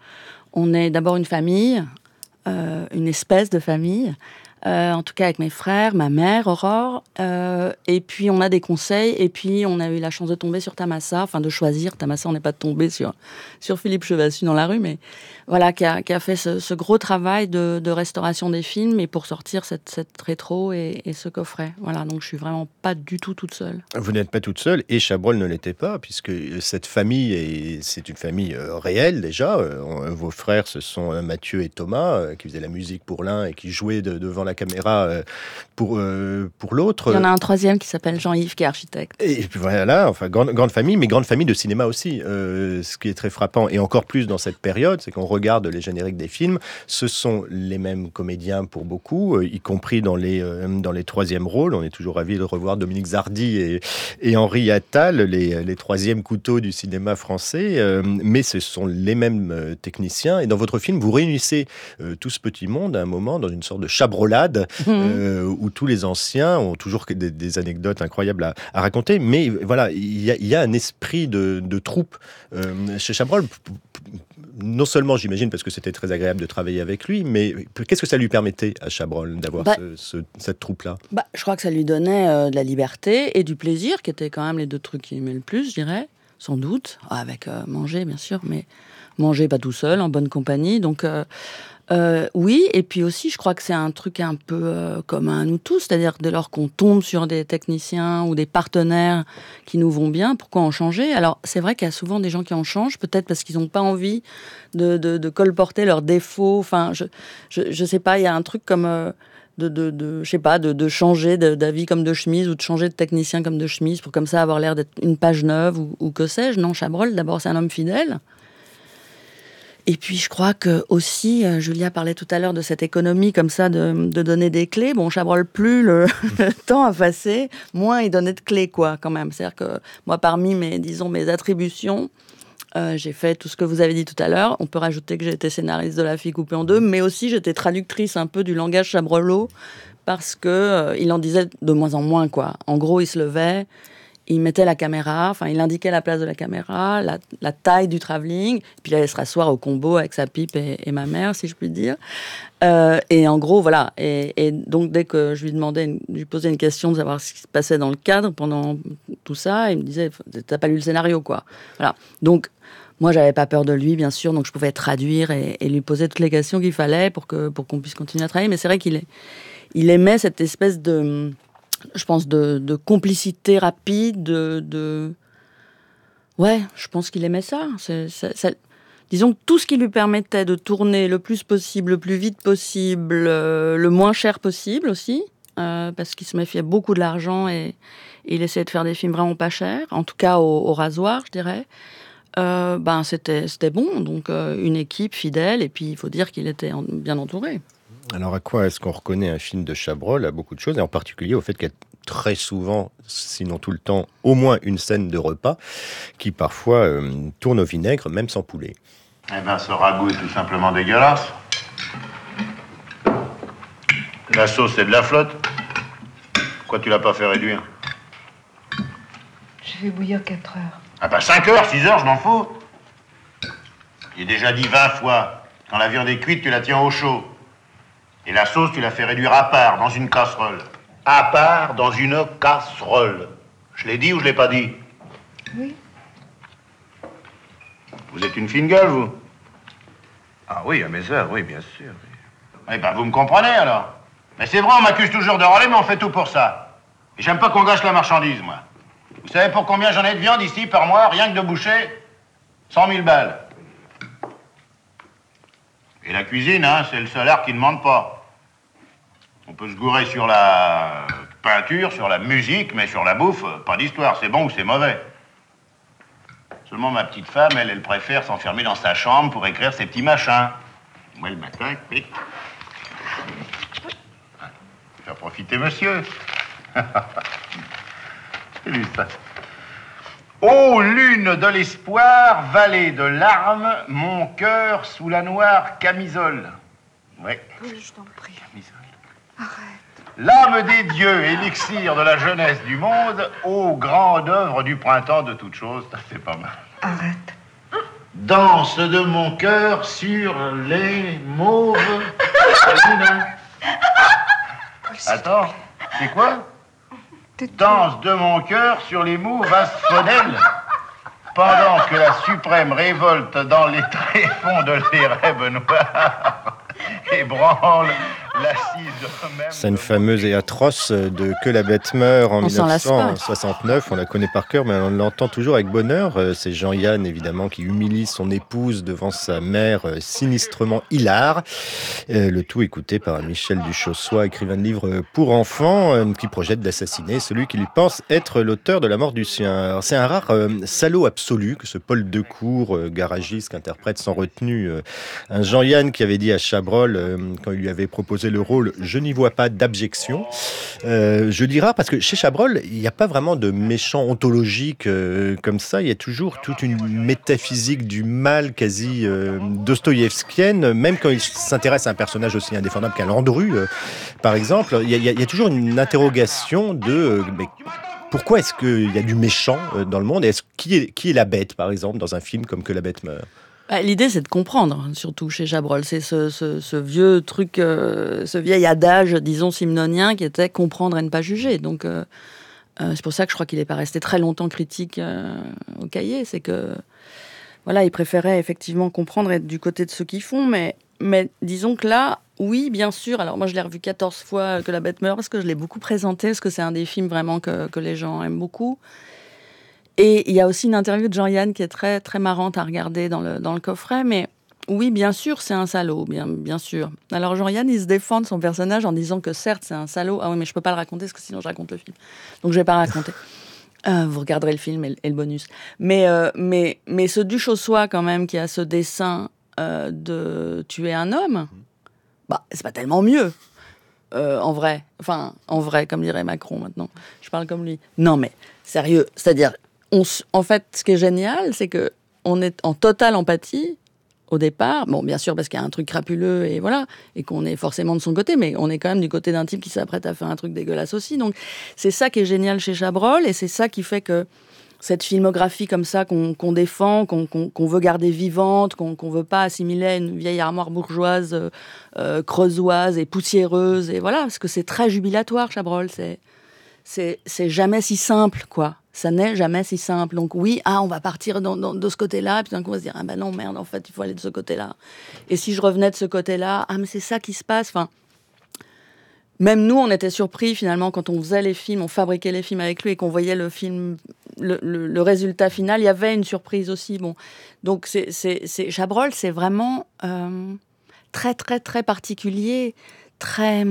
On est d'abord une famille, une espèce de famille. En tout cas avec mes frères, ma mère, Aurore, et puis on a des conseils, et puis on a eu la chance de tomber sur Tamassa, enfin de choisir Tamassa, on n'est pas tombé sur Philippe Chevassu dans la rue, mais voilà, qui a fait ce gros travail de restauration des films, et pour sortir cette rétro et ce coffret. Voilà, donc je suis vraiment pas du tout toute seule. Vous n'êtes pas toute seule, et Chabrol ne l'était pas, puisque cette famille, c'est une famille réelle déjà. Vos frères, ce sont Mathieu et Thomas, qui faisaient la musique pour l'un et qui jouaient devant la caméra pour l'autre. Il y en a un troisième qui s'appelle Jean-Yves, qui est architecte. Et puis voilà, enfin, grande famille, mais grande famille de cinéma aussi. Ce qui est très frappant, et encore plus dans cette période, c'est qu'on regarde les génériques des films, ce sont les mêmes comédiens pour beaucoup, y compris dans les troisièmes rôles. On est toujours ravis de revoir Dominique Zardy et Henri Attal, les troisièmes couteaux du cinéma français, mais ce sont les mêmes techniciens. Et dans votre film, vous réunissez tout ce petit monde à un moment dans une sorte de chabrolade, où tous les anciens ont toujours des anecdotes incroyables à raconter, mais voilà, il y a un esprit de troupe chez Chabrol. Non seulement, j'imagine, parce que c'était très agréable de travailler avec lui, mais qu'est-ce que ça lui permettait à Chabrol d'avoir cette troupe-là ? Je crois que ça lui donnait de la liberté et du plaisir, qui étaient quand même les deux trucs qu'il aimait le plus, je dirais, sans doute, avec manger, bien sûr, mais manger pas tout seul, en bonne compagnie. Donc oui, et puis aussi, je crois que c'est un truc un peu commun à nous tous, c'est-à-dire que dès lors qu'on tombe sur des techniciens ou des partenaires qui nous vont bien, pourquoi en changer ? Alors, c'est vrai qu'il y a souvent des gens qui en changent, peut-être parce qu'ils n'ont pas envie de colporter leurs défauts. Enfin, je sais pas, il y a un truc comme je sais pas, de changer d'avis comme de chemise ou de changer de technicien comme de chemise pour comme ça avoir l'air d'être une page neuve ou que sais-je. Non, Chabrol, d'abord, c'est un homme fidèle. Et puis, je crois que aussi, Julia parlait tout à l'heure de cette économie comme ça de donner des clés. Bon, Chabrol, plus le temps a passé, moins il donnait de clés, quoi, quand même. C'est-à-dire que moi, parmi mes attributions, j'ai fait tout ce que vous avez dit tout à l'heure. On peut rajouter que j'ai été scénariste de La fille coupée en deux, mais aussi j'étais traductrice un peu du langage chabrolot parce que il en disait de moins en moins, quoi. En gros, il se levait, il mettait la caméra, enfin, il indiquait la place de la caméra, la taille du travelling, puis il allait se rasseoir au combo avec sa pipe et ma mère, si je puis dire. Et en gros, voilà. Et donc, dès que je lui posais une question de savoir ce qui se passait dans le cadre pendant tout ça, il me disait, t'as pas lu le scénario, quoi. Voilà. Donc, moi, j'avais pas peur de lui, bien sûr, donc je pouvais traduire et lui poser toutes les questions qu'il fallait pour qu'on puisse continuer à travailler. Mais c'est vrai qu'il aimait cette espèce de, je pense, de complicité rapide, ouais, je pense qu'il aimait ça. Disons que tout ce qui lui permettait de tourner le plus possible, le plus vite possible, le moins cher possible aussi, parce qu'il se méfiait beaucoup de l'argent et il essayait de faire des films vraiment pas chers, en tout cas au rasoir, je dirais. C'était bon, donc une équipe fidèle, et puis il faut dire qu'il était bien entouré. Alors à quoi est-ce qu'on reconnaît un film de Chabrol ? À beaucoup de choses, et en particulier au fait qu'il y a très souvent, sinon tout le temps, au moins une scène de repas qui parfois tourne au vinaigre, même sans poulet. Eh ben, ce ragoût est tout simplement dégueulasse. La sauce, c'est de la flotte. Pourquoi tu l'as pas fait réduire ? Je vais bouillir 4 heures. Ah bah 5 heures, 6 heures, je m'en fous. J'ai déjà dit 20 fois, quand la viande est cuite, tu la tiens au chaud. Et la sauce, tu la fais réduire à part, dans une casserole. À part, dans une casserole. Je l'ai dit ou je l'ai pas dit ? Oui. Vous êtes une fine gueule, vous ? Ah oui, à mes heures, oui, bien sûr. Eh ben, vous me comprenez, alors ? Mais c'est vrai, on m'accuse toujours de râler, mais on fait tout pour ça. Et j'aime pas qu'on gâche la marchandise, moi. Vous savez pour combien j'en ai de viande ici, par mois, rien que de boucher ? 100 000 balles. Et la cuisine, hein, c'est le salaire qui ne demande pas. On peut se gourer sur la peinture, sur la musique, mais sur la bouffe, pas d'histoire, c'est bon ou c'est mauvais. Seulement ma petite femme, elle préfère s'enfermer dans sa chambre pour écrire ses petits machins. Moi, le matin, clic. Faire profiter monsieur. C'est lui, ça. Ô lune de l'espoir, vallée de larmes, mon cœur sous la noire camisole. Ouais. Oui, je t'en prie. Camisole. Arrête. L'âme des dieux, élixir de la jeunesse du monde, ô grande œuvre du printemps de toutes choses, c'est pas mal. Arrête. Danse de mon cœur sur les mauves. Attends, c'est quoi? Danse de mon cœur sur les mauves asphodèles. Pendant que la suprême révolte dans les tréfonds de l'érèbe noire ébranle l'assise même. Scène fameuse et atroce de Que la bête meurt en 1969. On la connaît par cœur, mais on l'entend toujours avec bonheur. C'est Jean-Yann, évidemment, qui humilie son épouse devant sa mère, sinistrement hilare. Le tout écouté par Michel Duchossois, écrivain de livres pour enfants, qui projette d'assassiner celui qui lui pense être l'auteur de la mort du sien. Alors, c'est un rare salaud absolu que ce Paul Decour, garagiste, qui interprète sans retenue un Jean-Yann qui avait dit à Chabrol, quand il lui avait proposé le rôle, je n'y vois pas d'abjection. Je dis rare parce que chez Chabrol, il n'y a pas vraiment de méchant ontologique comme ça. Il y a toujours toute une métaphysique du mal quasi dostoïevskienne, même quand il s'intéresse à un personnage aussi indéfendable qu'un Landru, par exemple. Il y a toujours une interrogation de... mais pourquoi est-ce qu'il y a du méchant dans le monde? Et qui est la bête, par exemple, dans un film comme Que la bête meurt? L'idée, c'est de comprendre, surtout chez Chabrol. C'est ce vieux truc, ce vieil adage, disons, simnonien, qui était comprendre et ne pas juger. Donc, c'est pour ça que je crois qu'il n'est pas resté très longtemps critique au Cahier. C'est que voilà, il préférait effectivement comprendre et être du côté de ceux qui font, mais disons que là, oui, bien sûr. Alors moi, je l'ai revu 14 fois, Que la bête meurt, parce que je l'ai beaucoup présenté, parce que c'est un des films vraiment que les gens aiment beaucoup. Et il y a aussi une interview de Jean-Yann qui est très, très marrante à regarder dans le coffret, mais oui, bien sûr, c'est un salaud, bien sûr. Alors Jean-Yann, il se défend de son personnage en disant que certes, c'est un salaud. Ah oui, mais je peux pas le raconter, parce que sinon je raconte le film. Donc je vais pas raconter. Vous regarderez le film et le bonus. Mais ce Duchossois, quand même, qui a ce dessin de tuer un homme, bah, c'est pas tellement mieux, en vrai. Enfin, en vrai, comme dirait Macron maintenant. Je parle comme lui. Non, mais sérieux. C'est-à-dire, en fait, ce qui est génial, c'est que on est en totale empathie au départ. Bon, bien sûr, parce qu'il y a un truc crapuleux et voilà, et qu'on est forcément de son côté, mais on est quand même du côté d'un type qui s'apprête à faire un truc dégueulasse aussi. Donc, c'est ça qui est génial chez Chabrol, et c'est ça qui fait que cette filmographie comme ça qu'on défend, qu'on veut garder vivante, qu'on veut pas assimiler à une vieille armoire bourgeoise, creusoise et poussiéreuse, et voilà, parce que c'est très jubilatoire, Chabrol. C'est jamais si simple, quoi. Ça n'est jamais si simple. Donc oui, on va partir de ce côté-là, et puis d'un coup on va se dire, ah ben non, merde, en fait, il faut aller de ce côté-là. Et si je revenais de ce côté-là, mais c'est ça qui se passe. Enfin, même nous, on était surpris, finalement, quand on faisait les films, on fabriquait les films avec lui, et qu'on voyait le film, le résultat final, il y avait une surprise aussi. Bon. Donc Chabrol, c'est vraiment très, très, très particulier, très...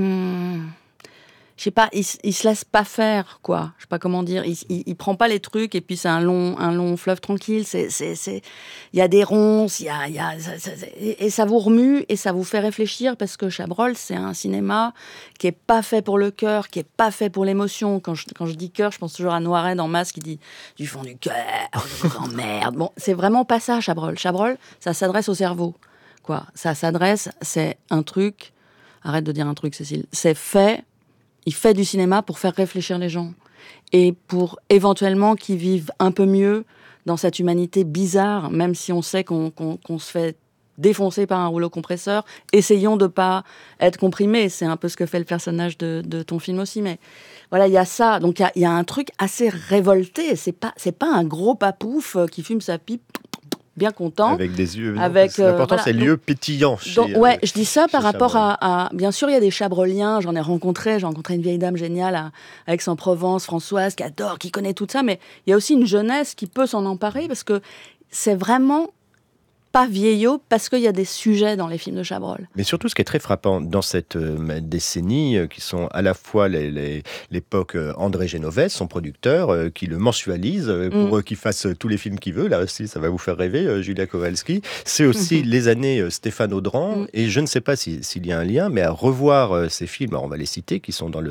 je sais pas, il se laisse pas faire, quoi. Je sais pas comment dire. Il prend pas les trucs, et puis c'est un long fleuve tranquille. Il y a des ronces, et ça vous remue et ça vous fait réfléchir, parce que Chabrol, c'est un cinéma qui est pas fait pour le cœur, qui est pas fait pour l'émotion. Quand je dis cœur, je pense toujours à Noiret dans Masque qui dit du fond du cœur, je vous emmerde. Bon, c'est vraiment pas ça, Chabrol. Chabrol, ça s'adresse au cerveau, quoi. Ça s'adresse, c'est un truc. Arrête de dire un truc, Cécile. C'est fait. Il fait du cinéma pour faire réfléchir les gens, et pour éventuellement qu'ils vivent un peu mieux dans cette humanité bizarre, même si on sait qu'on se fait défoncer par un rouleau compresseur. Essayons de pas être comprimés. C'est un peu ce que fait le personnage de ton film aussi. Mais voilà, il y a ça. Donc il y a un truc assez révolté. C'est pas un gros papouf qui fume sa pipe bien content. Avec des yeux. L'important, voilà. c'est les yeux pétillants. Je dis ça par rapport à... Bien sûr, il y a des chabroliens. J'ai rencontré une vieille dame géniale à Aix-en-Provence, Françoise, qui adore, qui connaît tout ça. Mais il y a aussi une jeunesse qui peut s'en emparer, parce que c'est vraiment pas vieillot, parce qu'il y a des sujets dans les films de Chabrol. Mais surtout, ce qui est très frappant dans cette décennie, qui sont à la fois l'époque André Génovès, son producteur, qui le mensualise pour qu'il fasse tous les films qu'il veut. Là aussi, ça va vous faire rêver, Julia Kowalski. C'est aussi les années Stéphane Audran, et je ne sais pas s'il y a un lien, mais à revoir ces films, alors on va les citer, qui sont dans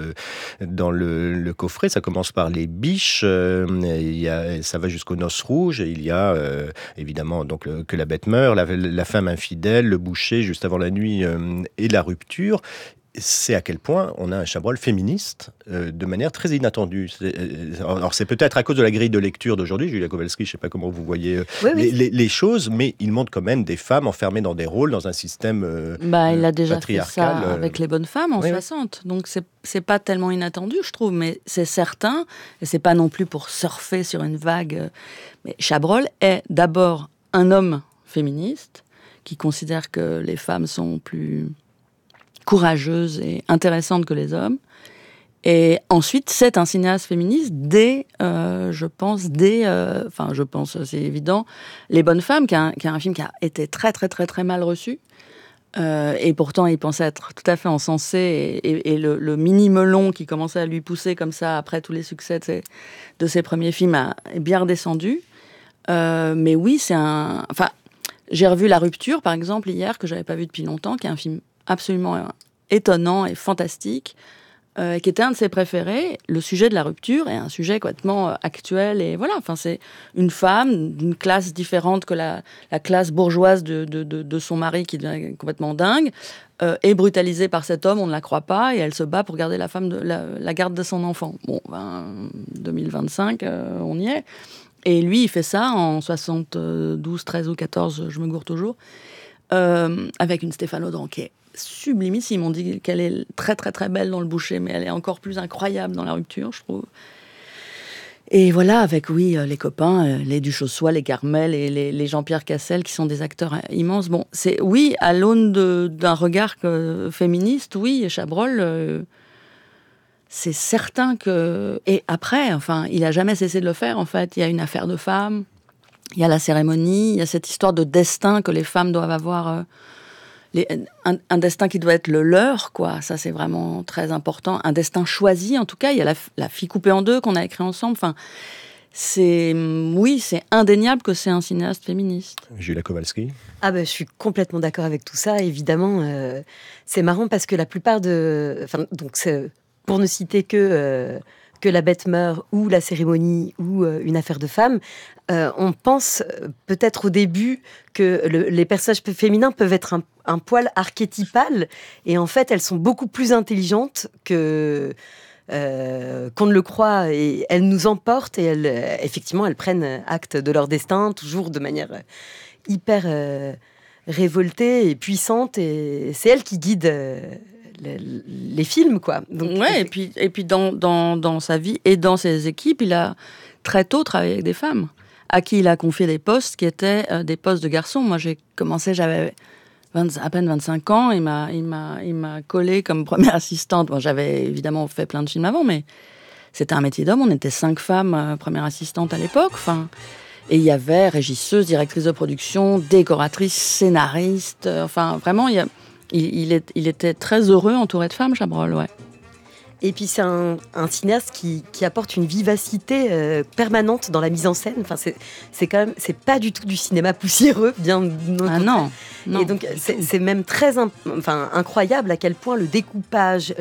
le coffret. Ça commence par Les Biches, ça va jusqu'aux Noces Rouges, et il y a évidemment donc Que la bête meurt, la femme infidèle, Le boucher, Juste avant la nuit et La rupture. C'est à quel point on a un Chabrol féministe de manière très inattendue. Alors c'est peut-être à cause de la grille de lecture d'aujourd'hui, Julia Kowalski, je ne sais pas comment vous voyez les choses, mais il montre quand même des femmes enfermées dans des rôles, dans un système il a déjà patriarcal. fait ça avec Les Bonnes Femmes en 60, donc c'est pas tellement inattendu, je trouve, mais c'est certain, et c'est pas non plus pour surfer sur une vague. Mais Chabrol est d'abord un homme féministe qui considère que les femmes sont plus courageuse et intéressante que les hommes. Et ensuite, c'est un cinéaste féministe je pense, c'est évident, Les Bonnes Femmes, qui est un film qui a été très, très, très, très mal reçu. Et pourtant, il pensait être tout à fait encensé. Et le mini-melon qui commençait à lui pousser comme ça, après tous les succès de ses premiers films, est bien redescendu. Mais oui, j'ai revu La Rupture, par exemple, hier, que je n'avais pas vu depuis longtemps, qui est un film absolument étonnant et fantastique, qui était un de ses préférés. Le sujet de la rupture est un sujet complètement actuel, et voilà, c'est une femme d'une classe différente que la classe bourgeoise de son mari, qui devient complètement dingue, est brutalisée par cet homme, on ne la croit pas, et elle se bat pour garder la garde de son enfant. Bon, 2025, on y est. Et lui, il fait ça en 72, 13 ou 14, je me gourre toujours, avec une Stéphane Audran qui est sublimissime. On dit qu'elle est très très très belle dans Le Boucher, mais elle est encore plus incroyable dans La Rupture, je trouve. Et voilà, avec, les copains, les Duchossois, les Carmel et les Jean-Pierre Cassel, qui sont des acteurs immenses. Bon, c'est, à l'aune d'un regard féministe, Chabrol, c'est certain que... Et après, il n'a jamais cessé de le faire, en fait. Il y a une affaire de femmes, il y a la cérémonie, il y a cette histoire de destin que les femmes doivent avoir... un destin qui doit être le leur, quoi. Ça, c'est vraiment très important. Un destin choisi, en tout cas. Il y a la fille coupée en deux qu'on a écrit ensemble. Enfin, c'est indéniable que c'est un cinéaste féministe. Julia Kowalski. Je suis complètement d'accord avec tout ça. Évidemment, c'est marrant parce que la plupart pour ne citer que La Bête meurt ou La Cérémonie ou Une affaire de femme, on pense peut-être au début que les personnages féminins peuvent être un poil archétypal, et en fait elles sont beaucoup plus intelligentes qu'on ne le croit, et elles nous emportent, et effectivement elles prennent acte de leur destin, toujours de manière hyper révoltée et puissante, et c'est elles qui guident les films, quoi. Donc, et puis dans sa vie et dans ses équipes, il a très tôt travaillé avec des femmes à qui il a confié des postes qui étaient des postes de garçons. Moi, j'ai commencé, j'avais à peine 25 ans, il m'a collé comme première assistante. Bon, j'avais évidemment fait plein de films avant, mais c'était un métier d'homme. On était 5 femmes premières assistantes à l'époque. Et il y avait régisseuse, directrice de production, décoratrice, scénariste. Vraiment, il était très heureux entouré de femmes, Chabrol, ouais. Et puis c'est un cinéaste qui apporte une vivacité permanente dans la mise en scène. C'est pas du tout du cinéma poussiéreux, bien. Non. Et donc c'est même très incroyable à quel point le découpage,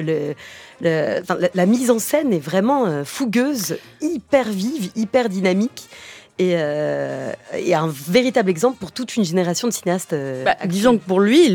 la mise en scène est vraiment fougueuse, hyper vive, hyper dynamique. Et un véritable exemple pour toute une génération de cinéastes. Disons que pour lui,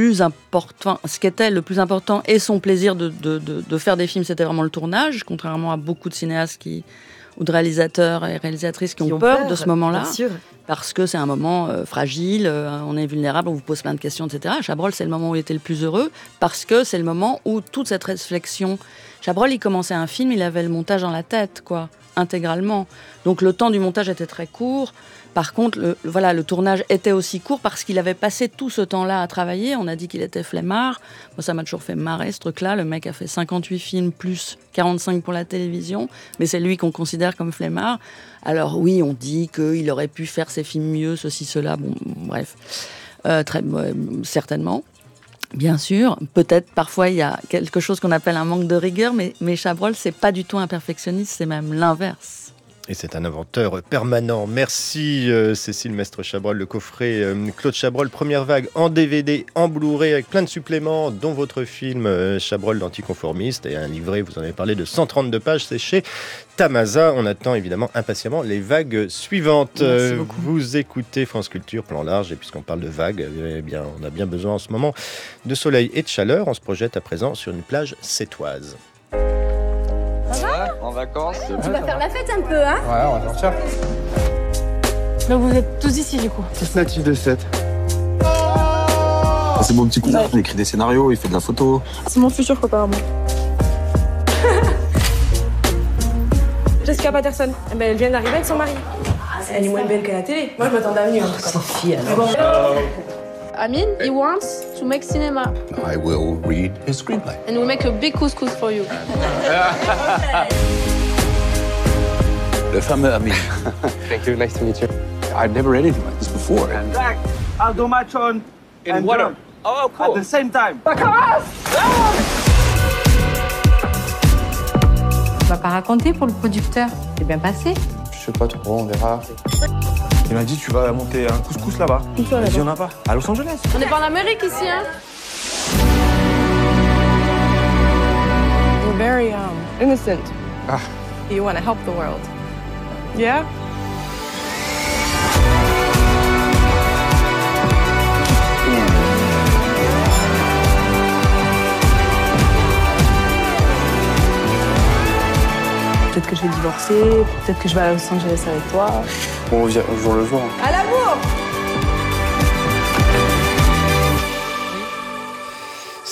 ce qui était le plus important et son plaisir de faire des films, c'était vraiment le tournage, contrairement à beaucoup de cinéastes ou de réalisateurs et réalisatrices qui ont peur de ce moment-là. Bien sûr. Parce que c'est un moment fragile, on est vulnérable, on vous pose plein de questions, etc. Chabrol, c'est le moment où il était le plus heureux, parce que c'est le moment où toute cette réflexion... Chabrol, il commençait un film, il avait le montage dans la tête, quoi, intégralement. Donc le temps du montage était très court. Par contre, le tournage était aussi court parce qu'il avait passé tout ce temps-là à travailler. On a dit qu'il était flemmard. Moi, ça m'a toujours fait marrer, ce truc-là. Le mec a fait 58 films plus 45 pour la télévision. Mais c'est lui qu'on considère comme flemmard. Alors oui, on dit qu'il aurait pu faire ses films mieux, ceci, cela. Bon, bref. Certainement. Bien sûr. Peut-être, parfois, il y a quelque chose qu'on appelle un manque de rigueur. Mais Chabrol, c'est pas du tout un perfectionniste. C'est même l'inverse. Et c'est un inventeur permanent. Merci Cécile Mestre-Chabrol. Le coffret Claude Chabrol, première vague en DVD, en Blu-ray, avec plein de suppléments, dont votre film Chabrol l'anticonformiste, et un livret, vous en avez parlé, de 132 pages, c'est chez Tamasa. On attend évidemment impatiemment les vagues suivantes. Vous écoutez France Culture, Plan Large, et puisqu'on parle de vagues, on a bien besoin en ce moment de soleil et de chaleur. On se projette à présent sur une plage sétoise. En vacances. Tu vas faire la fête un peu, hein? Ouais, on va sortir. Donc vous êtes tous ici, du coup? 6 natifs de 7. C'est mon petit cousin, il écrit des scénarios, il fait de la photo. C'est mon futur copain, moi. Jessica Patterson, elle vient d'arriver avec son mari. Elle est moins belle qu'à la télé. Moi, je m'attendais à mieux. Sophie, alors. Amin, he wants to make cinema. I will read his screenplay. And we'll make a big couscous for you. Le fameux Amin. Thank you, nice to meet you. I've never read anything like this before. Zach, I'll do my turn in water. Oh, cool. At the same time. Tu vas pas raconter pour le producteur. C'est bien passé. Je sais pas trop, on verra. Il m'a dit tu vas monter un couscous là-bas. Il y en a pas. À Los Angeles. On n'est pas en Amérique ici, hein? You're very innocent. Ah. You want to help the world. Yeah? Peut-être que je vais divorcer, peut-être que je vais à Los Angeles avec toi. On revient un jour le jour. À l'amour!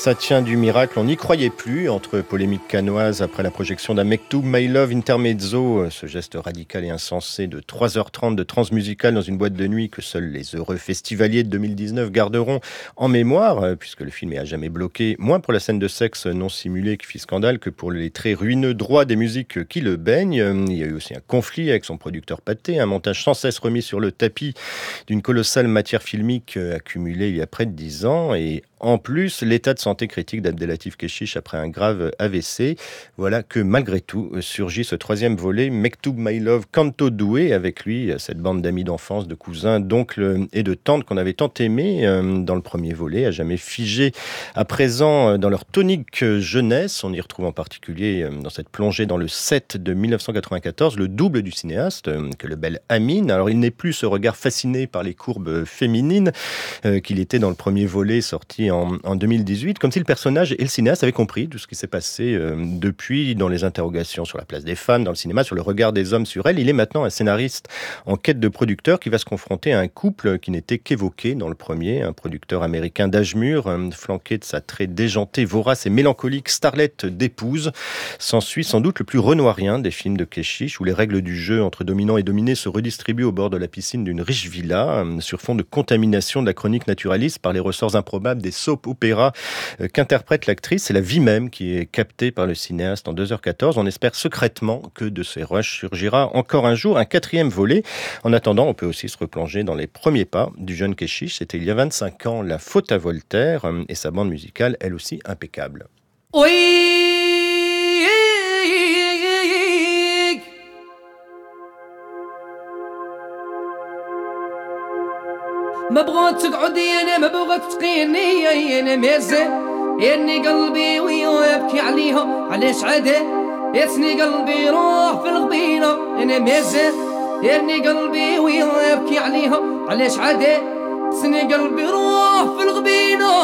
Ça tient du miracle, on n'y croyait plus. Entre polémiques canoises après la projection d'un Mektoub My Love Intermezzo, ce geste radical et insensé de 3h30 de transmusicale dans une boîte de nuit que seuls les heureux festivaliers de 2019 garderont en mémoire, puisque le film est à jamais bloqué, moins pour la scène de sexe non simulée qui fit scandale que pour les traits ruineux droits des musiques qui le baignent. Il y a eu aussi un conflit avec son producteur Pathé, un montage sans cesse remis sur le tapis d'une colossale matière filmique accumulée il y a près de 10 ans, et en plus, l'état de santé critique d'Abdelatif Kechiche après un grave AVC. Voilà que malgré tout surgit ce troisième volet, Mektoub My Love Canto Doué, avec lui cette bande d'amis d'enfance, de cousins, d'oncles et de tantes qu'on avait tant aimés dans le premier volet, à jamais figés à présent dans leur tonique jeunesse. On y retrouve en particulier dans cette plongée dans le set de 1994, le double du cinéaste, que le bel Amine. Alors il n'est plus ce regard fasciné par les courbes féminines qu'il était dans le premier volet sorti en 2018, comme si le personnage et le cinéaste avaient compris tout ce qui s'est passé depuis dans les interrogations sur la place des femmes dans le cinéma, sur le regard des hommes sur elles. Il est maintenant un scénariste en quête de producteur qui va se confronter à un couple qui n'était qu'évoqué dans le premier, un producteur américain d'âge mûr, flanqué de sa très déjantée, vorace et mélancolique starlette d'épouse. S'ensuit sans doute le plus renoirien des films de Kechiche, où les règles du jeu entre dominant et dominé se redistribuent au bord de la piscine d'une riche villa, sur fond de contamination de la chronique naturaliste par les ressorts improbables des soap-opéra qu'interprète l'actrice. C'est la vie même qui est captée par le cinéaste en 2h14. On espère secrètement que de ces rushs surgira encore un jour un quatrième volet. En attendant, on peut aussi se replonger dans les premiers pas du jeune Kechiche. C'était il y a 25 ans, La Faute à Voltaire, et sa bande musicale, elle aussi impeccable. Oui. ما بغيت تقعدي انا ما بغيت تقيني انا مازال اني قلبي ويبكي عليها علاش عدا يسني قلبي روح في الغبينه انا مازال اني قلبي ويبكي عليها علاش عدا يسني قلبي روح في الغبينه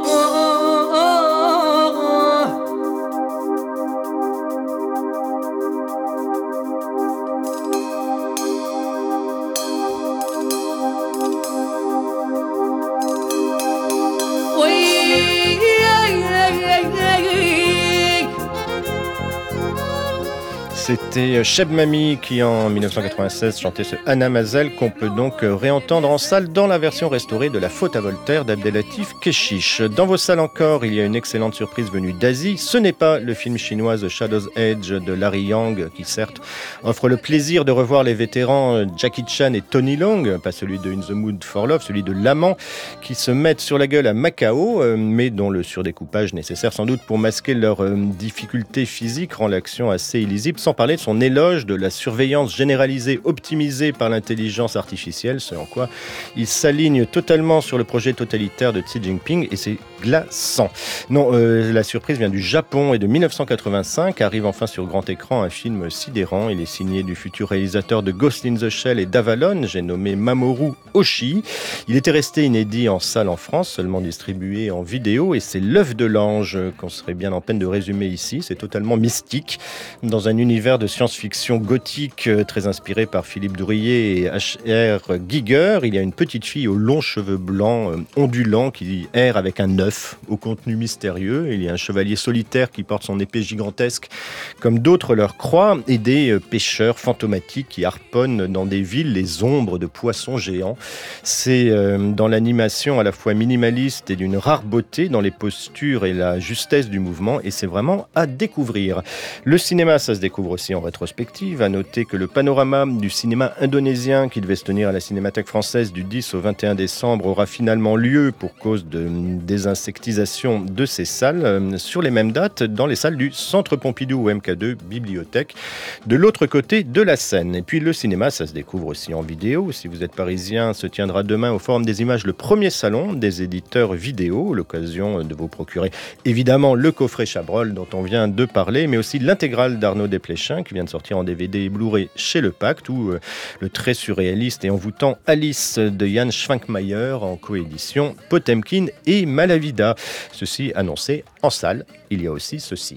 C'était Cheb Mami qui en 1996 chantait ce Anna Mazel qu'on peut donc réentendre en salle dans la version restaurée de La Faute à Voltaire d'Abdelatif Kechiche. Dans vos salles encore, il y a une excellente surprise venue d'Asie. Ce n'est pas le film chinois The Shadow's Edge de Larry Yang qui certes offre le plaisir de revoir les vétérans Jackie Chan et Tony Leung, pas celui de In the Mood for Love, celui de L'Amant, qui se mettent sur la gueule à Macao, mais dont le surdécoupage nécessaire sans doute pour masquer leurs difficultés physiques rend l'action assez illisible, sans parler de son éloge de la surveillance généralisée optimisée par l'intelligence artificielle, ce en quoi il s'aligne totalement sur le projet totalitaire de Xi Jinping, et c'est glaçant. Non, la surprise vient du Japon, et de 1985 arrive enfin sur grand écran un film sidérant. Il est signé du futur réalisateur de Ghost in the Shell et d'Avalon, j'ai nommé Mamoru Oshii. Il était resté inédit en salle en France, seulement distribué en vidéo, et c'est L'œuf de l'ange qu'on serait bien en peine de résumer ici. C'est totalement mystique, dans un univers de science-fiction gothique très inspiré par Philippe Drouillet et H.R. Giger. Il y a une petite fille aux longs cheveux blancs ondulants qui erre avec un œuf au contenu mystérieux. Il y a un chevalier solitaire qui porte son épée gigantesque comme d'autres leur croient, et des pêcheurs fantomatiques qui harponnent dans des villes les ombres de poissons géants. C'est dans l'animation à la fois minimaliste et d'une rare beauté dans les postures et la justesse du mouvement, et c'est vraiment à découvrir. Le cinéma, ça se découvre aussi en rétrospective. À noter que le panorama du cinéma indonésien qui devait se tenir à la Cinémathèque française du 10 au 21 décembre aura finalement lieu pour cause de désinsectisation de ces salles sur les mêmes dates dans les salles du Centre Pompidou ou MK2 Bibliothèque de l'autre côté de la Seine. Et puis le cinéma, ça se découvre aussi en vidéo. Si vous êtes parisien, se tiendra demain au Forum des Images le premier salon des éditeurs vidéo, l'occasion de vous procurer évidemment le coffret Chabrol dont on vient de parler, mais aussi l'intégrale d'Arnaud Desplechin qui vient de sortir en DVD et Blu-ray chez Le Pacte, ou le très surréaliste et envoûtant Alice de Jan Schwankmajer en coédition Potemkin et Malavida. Ceci annoncé en salle. Il y a aussi ceci.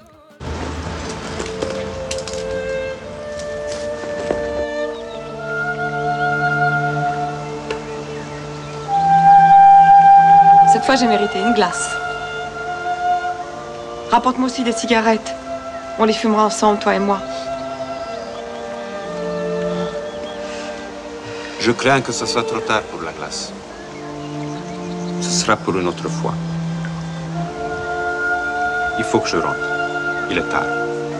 Cette fois, j'ai mérité une glace. Rapporte-moi aussi des cigarettes. On les fumera ensemble, toi et moi. Je crains que ce soit trop tard pour la glace. Ce sera pour une autre fois. Il faut que je rentre. Il est tard.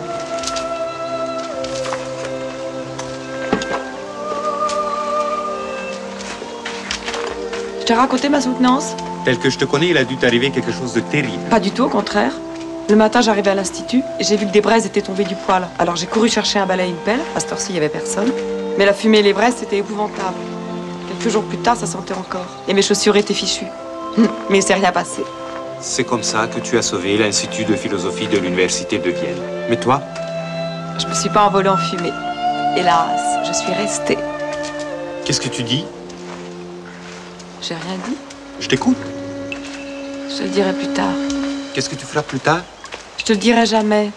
Je t'ai raconté ma soutenance? Tel que je te connais, il a dû t'arriver quelque chose de terrible. Pas du tout, au contraire. Le matin, j'arrivais à l'institut et j'ai vu que des braises étaient tombées du poêle. Alors j'ai couru chercher un balai et une pelle. À cette heure-ci, il n'y avait personne. Mais la fumée et les braises, c'était épouvantable. Quelques jours plus tard, ça sentait encore. Et mes chaussures étaient fichues. Mais il s'est rien passé. C'est comme ça que tu as sauvé l'Institut de philosophie de l'Université de Vienne. Mais toi? Je me suis pas envolée en fumée. Hélas, je suis restée. Qu'est-ce que tu dis? J'ai rien dit. Je t'écoute. Je te le dirai plus tard. Qu'est-ce que tu feras plus tard? Je te le dirai jamais.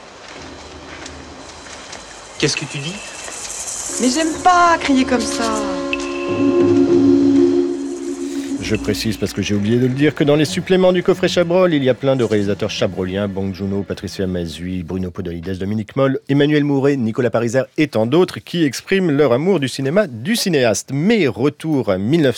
Qu'est-ce que tu dis? Mais j'aime pas crier comme ça. Je précise, parce que j'ai oublié de le dire, que dans les suppléments du coffret Chabrol, il y a plein de réalisateurs chabroliens, Bong Joon-ho, Patricia Mazui, Bruno Podolides, Dominique Moll, Emmanuel Mouret, Nicolas Pariser et tant d'autres qui expriment leur amour du cinéma du cinéaste. Mais retour à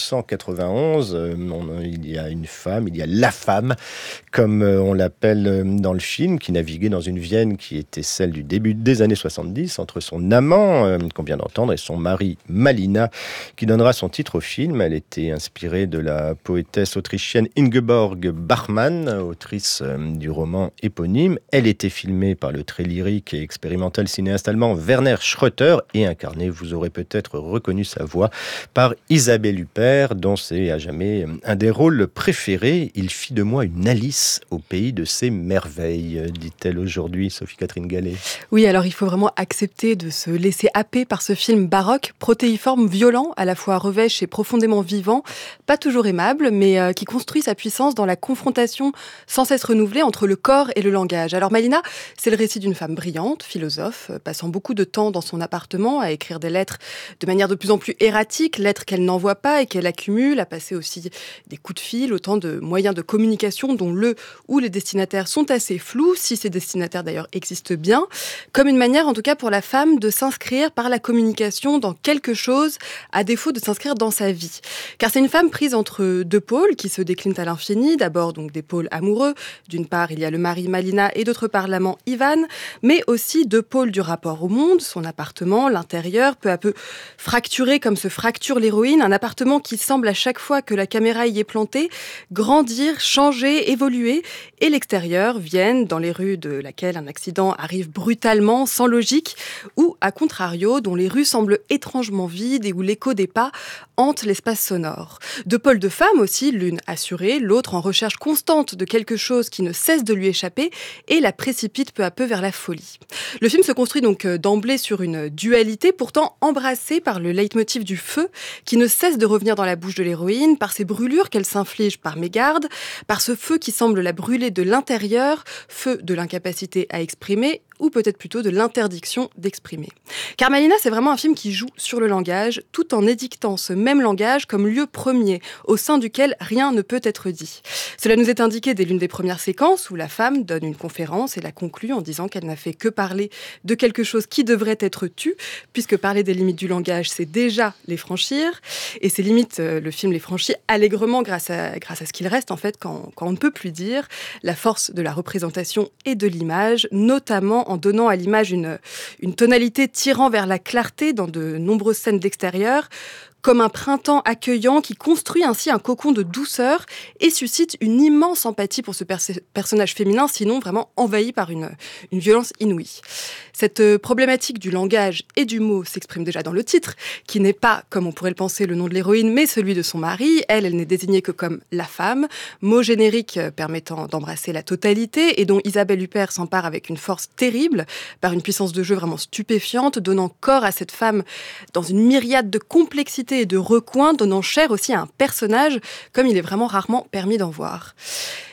1991, il y a une femme, il y a la femme, comme on l'appelle dans le film, qui naviguait dans une Vienne qui était celle du début des années 70, entre son amant, qu'on vient d'entendre, et son mari Malina, qui donnera son titre au film. Elle était inspirée de la poétesse autrichienne Ingeborg Bachmann, autrice du roman éponyme. Elle était filmée par le très lyrique et expérimental cinéaste allemand Werner Schröter et incarnée, vous aurez peut-être reconnu sa voix, par Isabelle Huppert, dont c'est à jamais un des rôles préférés. Il fit de moi une Alice au pays de ses merveilles, dit-elle aujourd'hui, Sophie-Catherine Gallet. Oui, alors il faut vraiment accepter de se laisser happer par ce film baroque, protéiforme, violent, à la fois revêche et profondément vivant, pas toujours aimable, mais qui construit sa puissance dans la confrontation sans cesse renouvelée entre le corps et le langage. Alors Malina, c'est le récit d'une femme brillante, philosophe, passant beaucoup de temps dans son appartement à écrire des lettres de manière de plus en plus erratique, lettres qu'elle n'envoie pas et qu'elle accumule, à passer aussi des coups de fil, autant de moyens de communication dont le ou les destinataires sont assez flous, si ces destinataires d'ailleurs existent bien, comme une manière en tout cas pour la femme de s'inscrire par la communication dans quelque chose, à défaut de s'inscrire dans sa vie. Car c'est une femme prise entre deux pôles qui se déclinent à l'infini. D'abord, donc, des pôles amoureux. D'une part, il y a le mari Malina et d'autre part, l'amant Ivan. Mais aussi deux pôles du rapport au monde. Son appartement, l'intérieur, peu à peu fracturé comme se fracture l'héroïne. Un appartement qui semble à chaque fois que la caméra y est plantée grandir, changer, évoluer. Et l'extérieur, Vienne, dans les rues de laquelle un accident arrive brutalement, sans logique. Ou, à contrario, dont les rues semblent étrangement vides et où l'écho des pas hante l'espace sonore. Deux pôles de femmes aussi, l'une assurée, l'autre en recherche constante de quelque chose qui ne cesse de lui échapper et la précipite peu à peu vers la folie. Le film se construit donc d'emblée sur une dualité pourtant embrassée par le leitmotiv du feu qui ne cesse de revenir dans la bouche de l'héroïne, par ces brûlures qu'elle s'inflige par mégarde, par ce feu qui semble la brûler de l'intérieur, feu de l'incapacité à exprimer ou peut-être plutôt de l'interdiction d'exprimer. Car Malina, c'est vraiment un film qui joue sur le langage, tout en édictant ce même langage comme lieu premier, au sein duquel rien ne peut être dit. Cela nous est indiqué dès l'une des premières séquences, où la femme donne une conférence et la conclut en disant qu'elle n'a fait que parler de quelque chose qui devrait être tu, puisque parler des limites du langage, c'est déjà les franchir, et ces limites, le film les franchit allègrement grâce à ce qu'il reste, en fait, quand on ne peut plus dire, la force de la représentation et de l'image, notamment en donnant à l'image une tonalité tirant vers la clarté dans de nombreuses scènes d'extérieur, comme un printemps accueillant qui construit ainsi un cocon de douceur et suscite une immense empathie pour ce personnage féminin, sinon vraiment envahi par une violence inouïe. Cette problématique du langage et du mot s'exprime déjà dans le titre, qui n'est pas, comme on pourrait le penser, le nom de l'héroïne, mais celui de son mari. Elle n'est désignée que comme la femme, mot générique permettant d'embrasser la totalité et dont Isabelle Huppert s'empare avec une force terrible, par une puissance de jeu vraiment stupéfiante, donnant corps à cette femme dans une myriade de complexité et de recoins, donnant chair aussi à un personnage comme il est vraiment rarement permis d'en voir.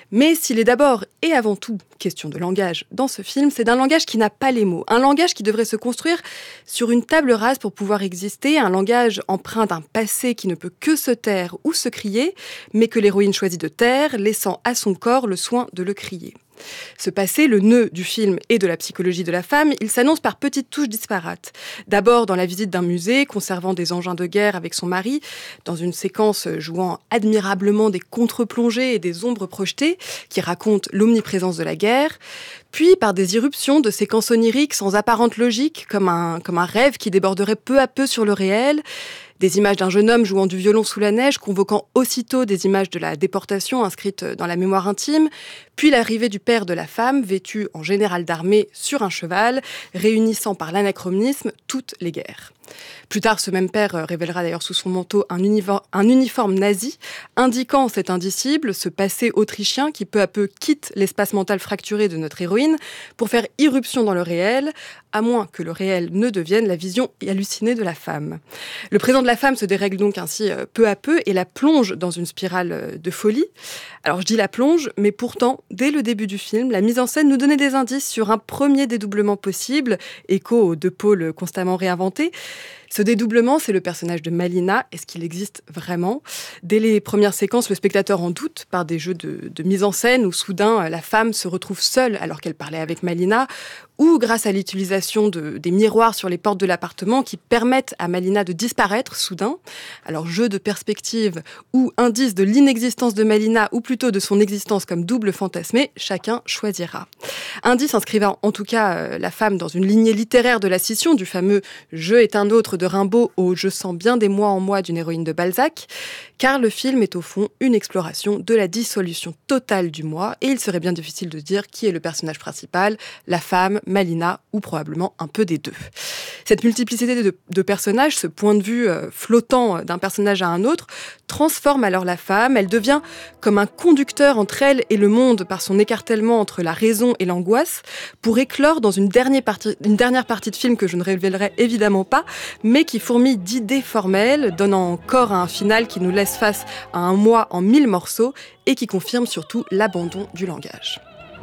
Mais s'il est d'abord et avant tout question de langage dans ce film, c'est d'un langage qui n'a pas les mots. Un langage qui devrait se construire sur une table rase pour pouvoir exister, un langage empreint d'un passé qui ne peut que se taire ou se crier, mais que l'héroïne choisit de taire, laissant à son corps le soin de le crier. Ce passé, le nœud du film et de la psychologie de la femme, il s'annonce par petites touches disparates. D'abord dans la visite d'un musée, conservant des engins de guerre avec son mari, dans une séquence jouant admirablement des contre-plongées et des ombres projetées, qui racontent l'omniprésence de la guerre, puis par des irruptions de séquences oniriques sans apparente logique, comme un rêve qui déborderait peu à peu sur le réel, des images d'un jeune homme jouant du violon sous la neige, convoquant aussitôt des images de la déportation inscrites dans la mémoire intime, puis l'arrivée du père de la femme, vêtu en général d'armée sur un cheval, réunissant par l'anachronisme toutes les guerres. Plus tard, ce même père révélera d'ailleurs sous son manteau un uniforme nazi, indiquant cet indicible, ce passé autrichien qui peu à peu quitte l'espace mental fracturé de notre héroïne pour faire irruption dans le réel, à moins que le réel ne devienne la vision hallucinée de la femme. Le présent de la femme se dérègle donc ainsi peu à peu et la plonge dans une spirale de folie. Alors je dis la plonge, mais pourtant, dès le début du film, la mise en scène nous donnait des indices sur un premier dédoublement possible, écho aux deux pôles constamment réinventés. Ce dédoublement, c'est le personnage de Malina. Est-ce qu'il existe vraiment ? Dès les premières séquences, le spectateur en doute par des jeux de mise en scène où soudain la femme se retrouve seule alors qu'elle parlait avec Malina, ou grâce à l'utilisation des miroirs sur les portes de l'appartement qui permettent à Malina de disparaître soudain. Alors jeu de perspective ou indice de l'inexistence de Malina ou plutôt de son existence comme double fantasmée, chacun choisira. Indice inscrivant en tout cas la femme dans une lignée littéraire de la scission du fameux « Je est un autre » de Rimbaud au « Je sens bien des moi en moi » d'une héroïne de Balzac, car le film est au fond une exploration de la dissolution totale du moi et il serait bien difficile de dire qui est le personnage principal, la femme, Malina ou probablement un peu des deux. Cette multiplicité de personnages, ce point de vue flottant d'un personnage à un autre, transforme alors la femme. Elle devient comme un conducteur entre elle et le monde par son écartèlement entre la raison et l'angoisse, pour éclore dans une dernière partie de film que je ne révélerai évidemment pas, mais qui fourmille d'idées formelles, donnant corps à un final qui nous laisse face à un moi en 1000 morceaux et qui confirme surtout l'abandon du langage.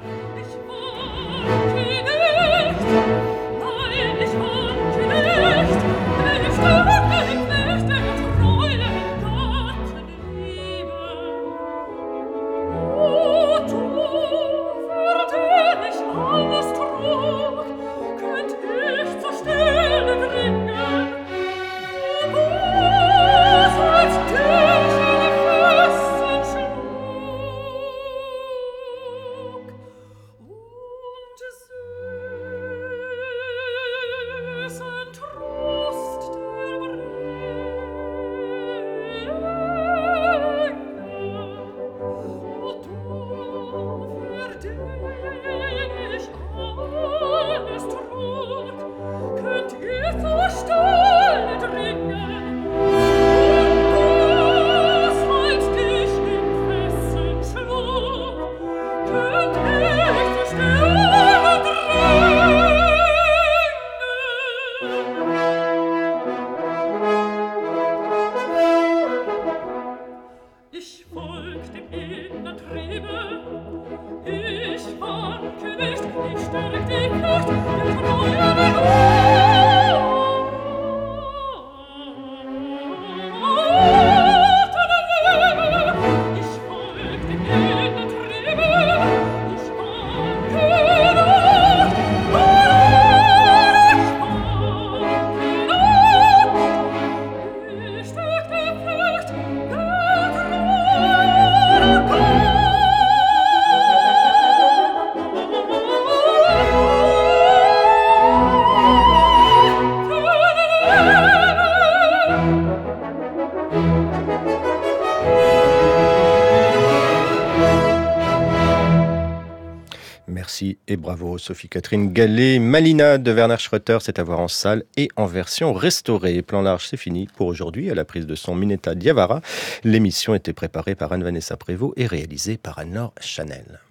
Merci et bravo Sophie-Catherine Gallet. Malina de Werner Schröter, c'est à voir en salle et en version restaurée. Plan large, c'est fini pour aujourd'hui. À la prise de son Minetta Diawara. L'émission était préparée par Anne-Vanessa Prévost et réalisée par Anne-Laure Chanel.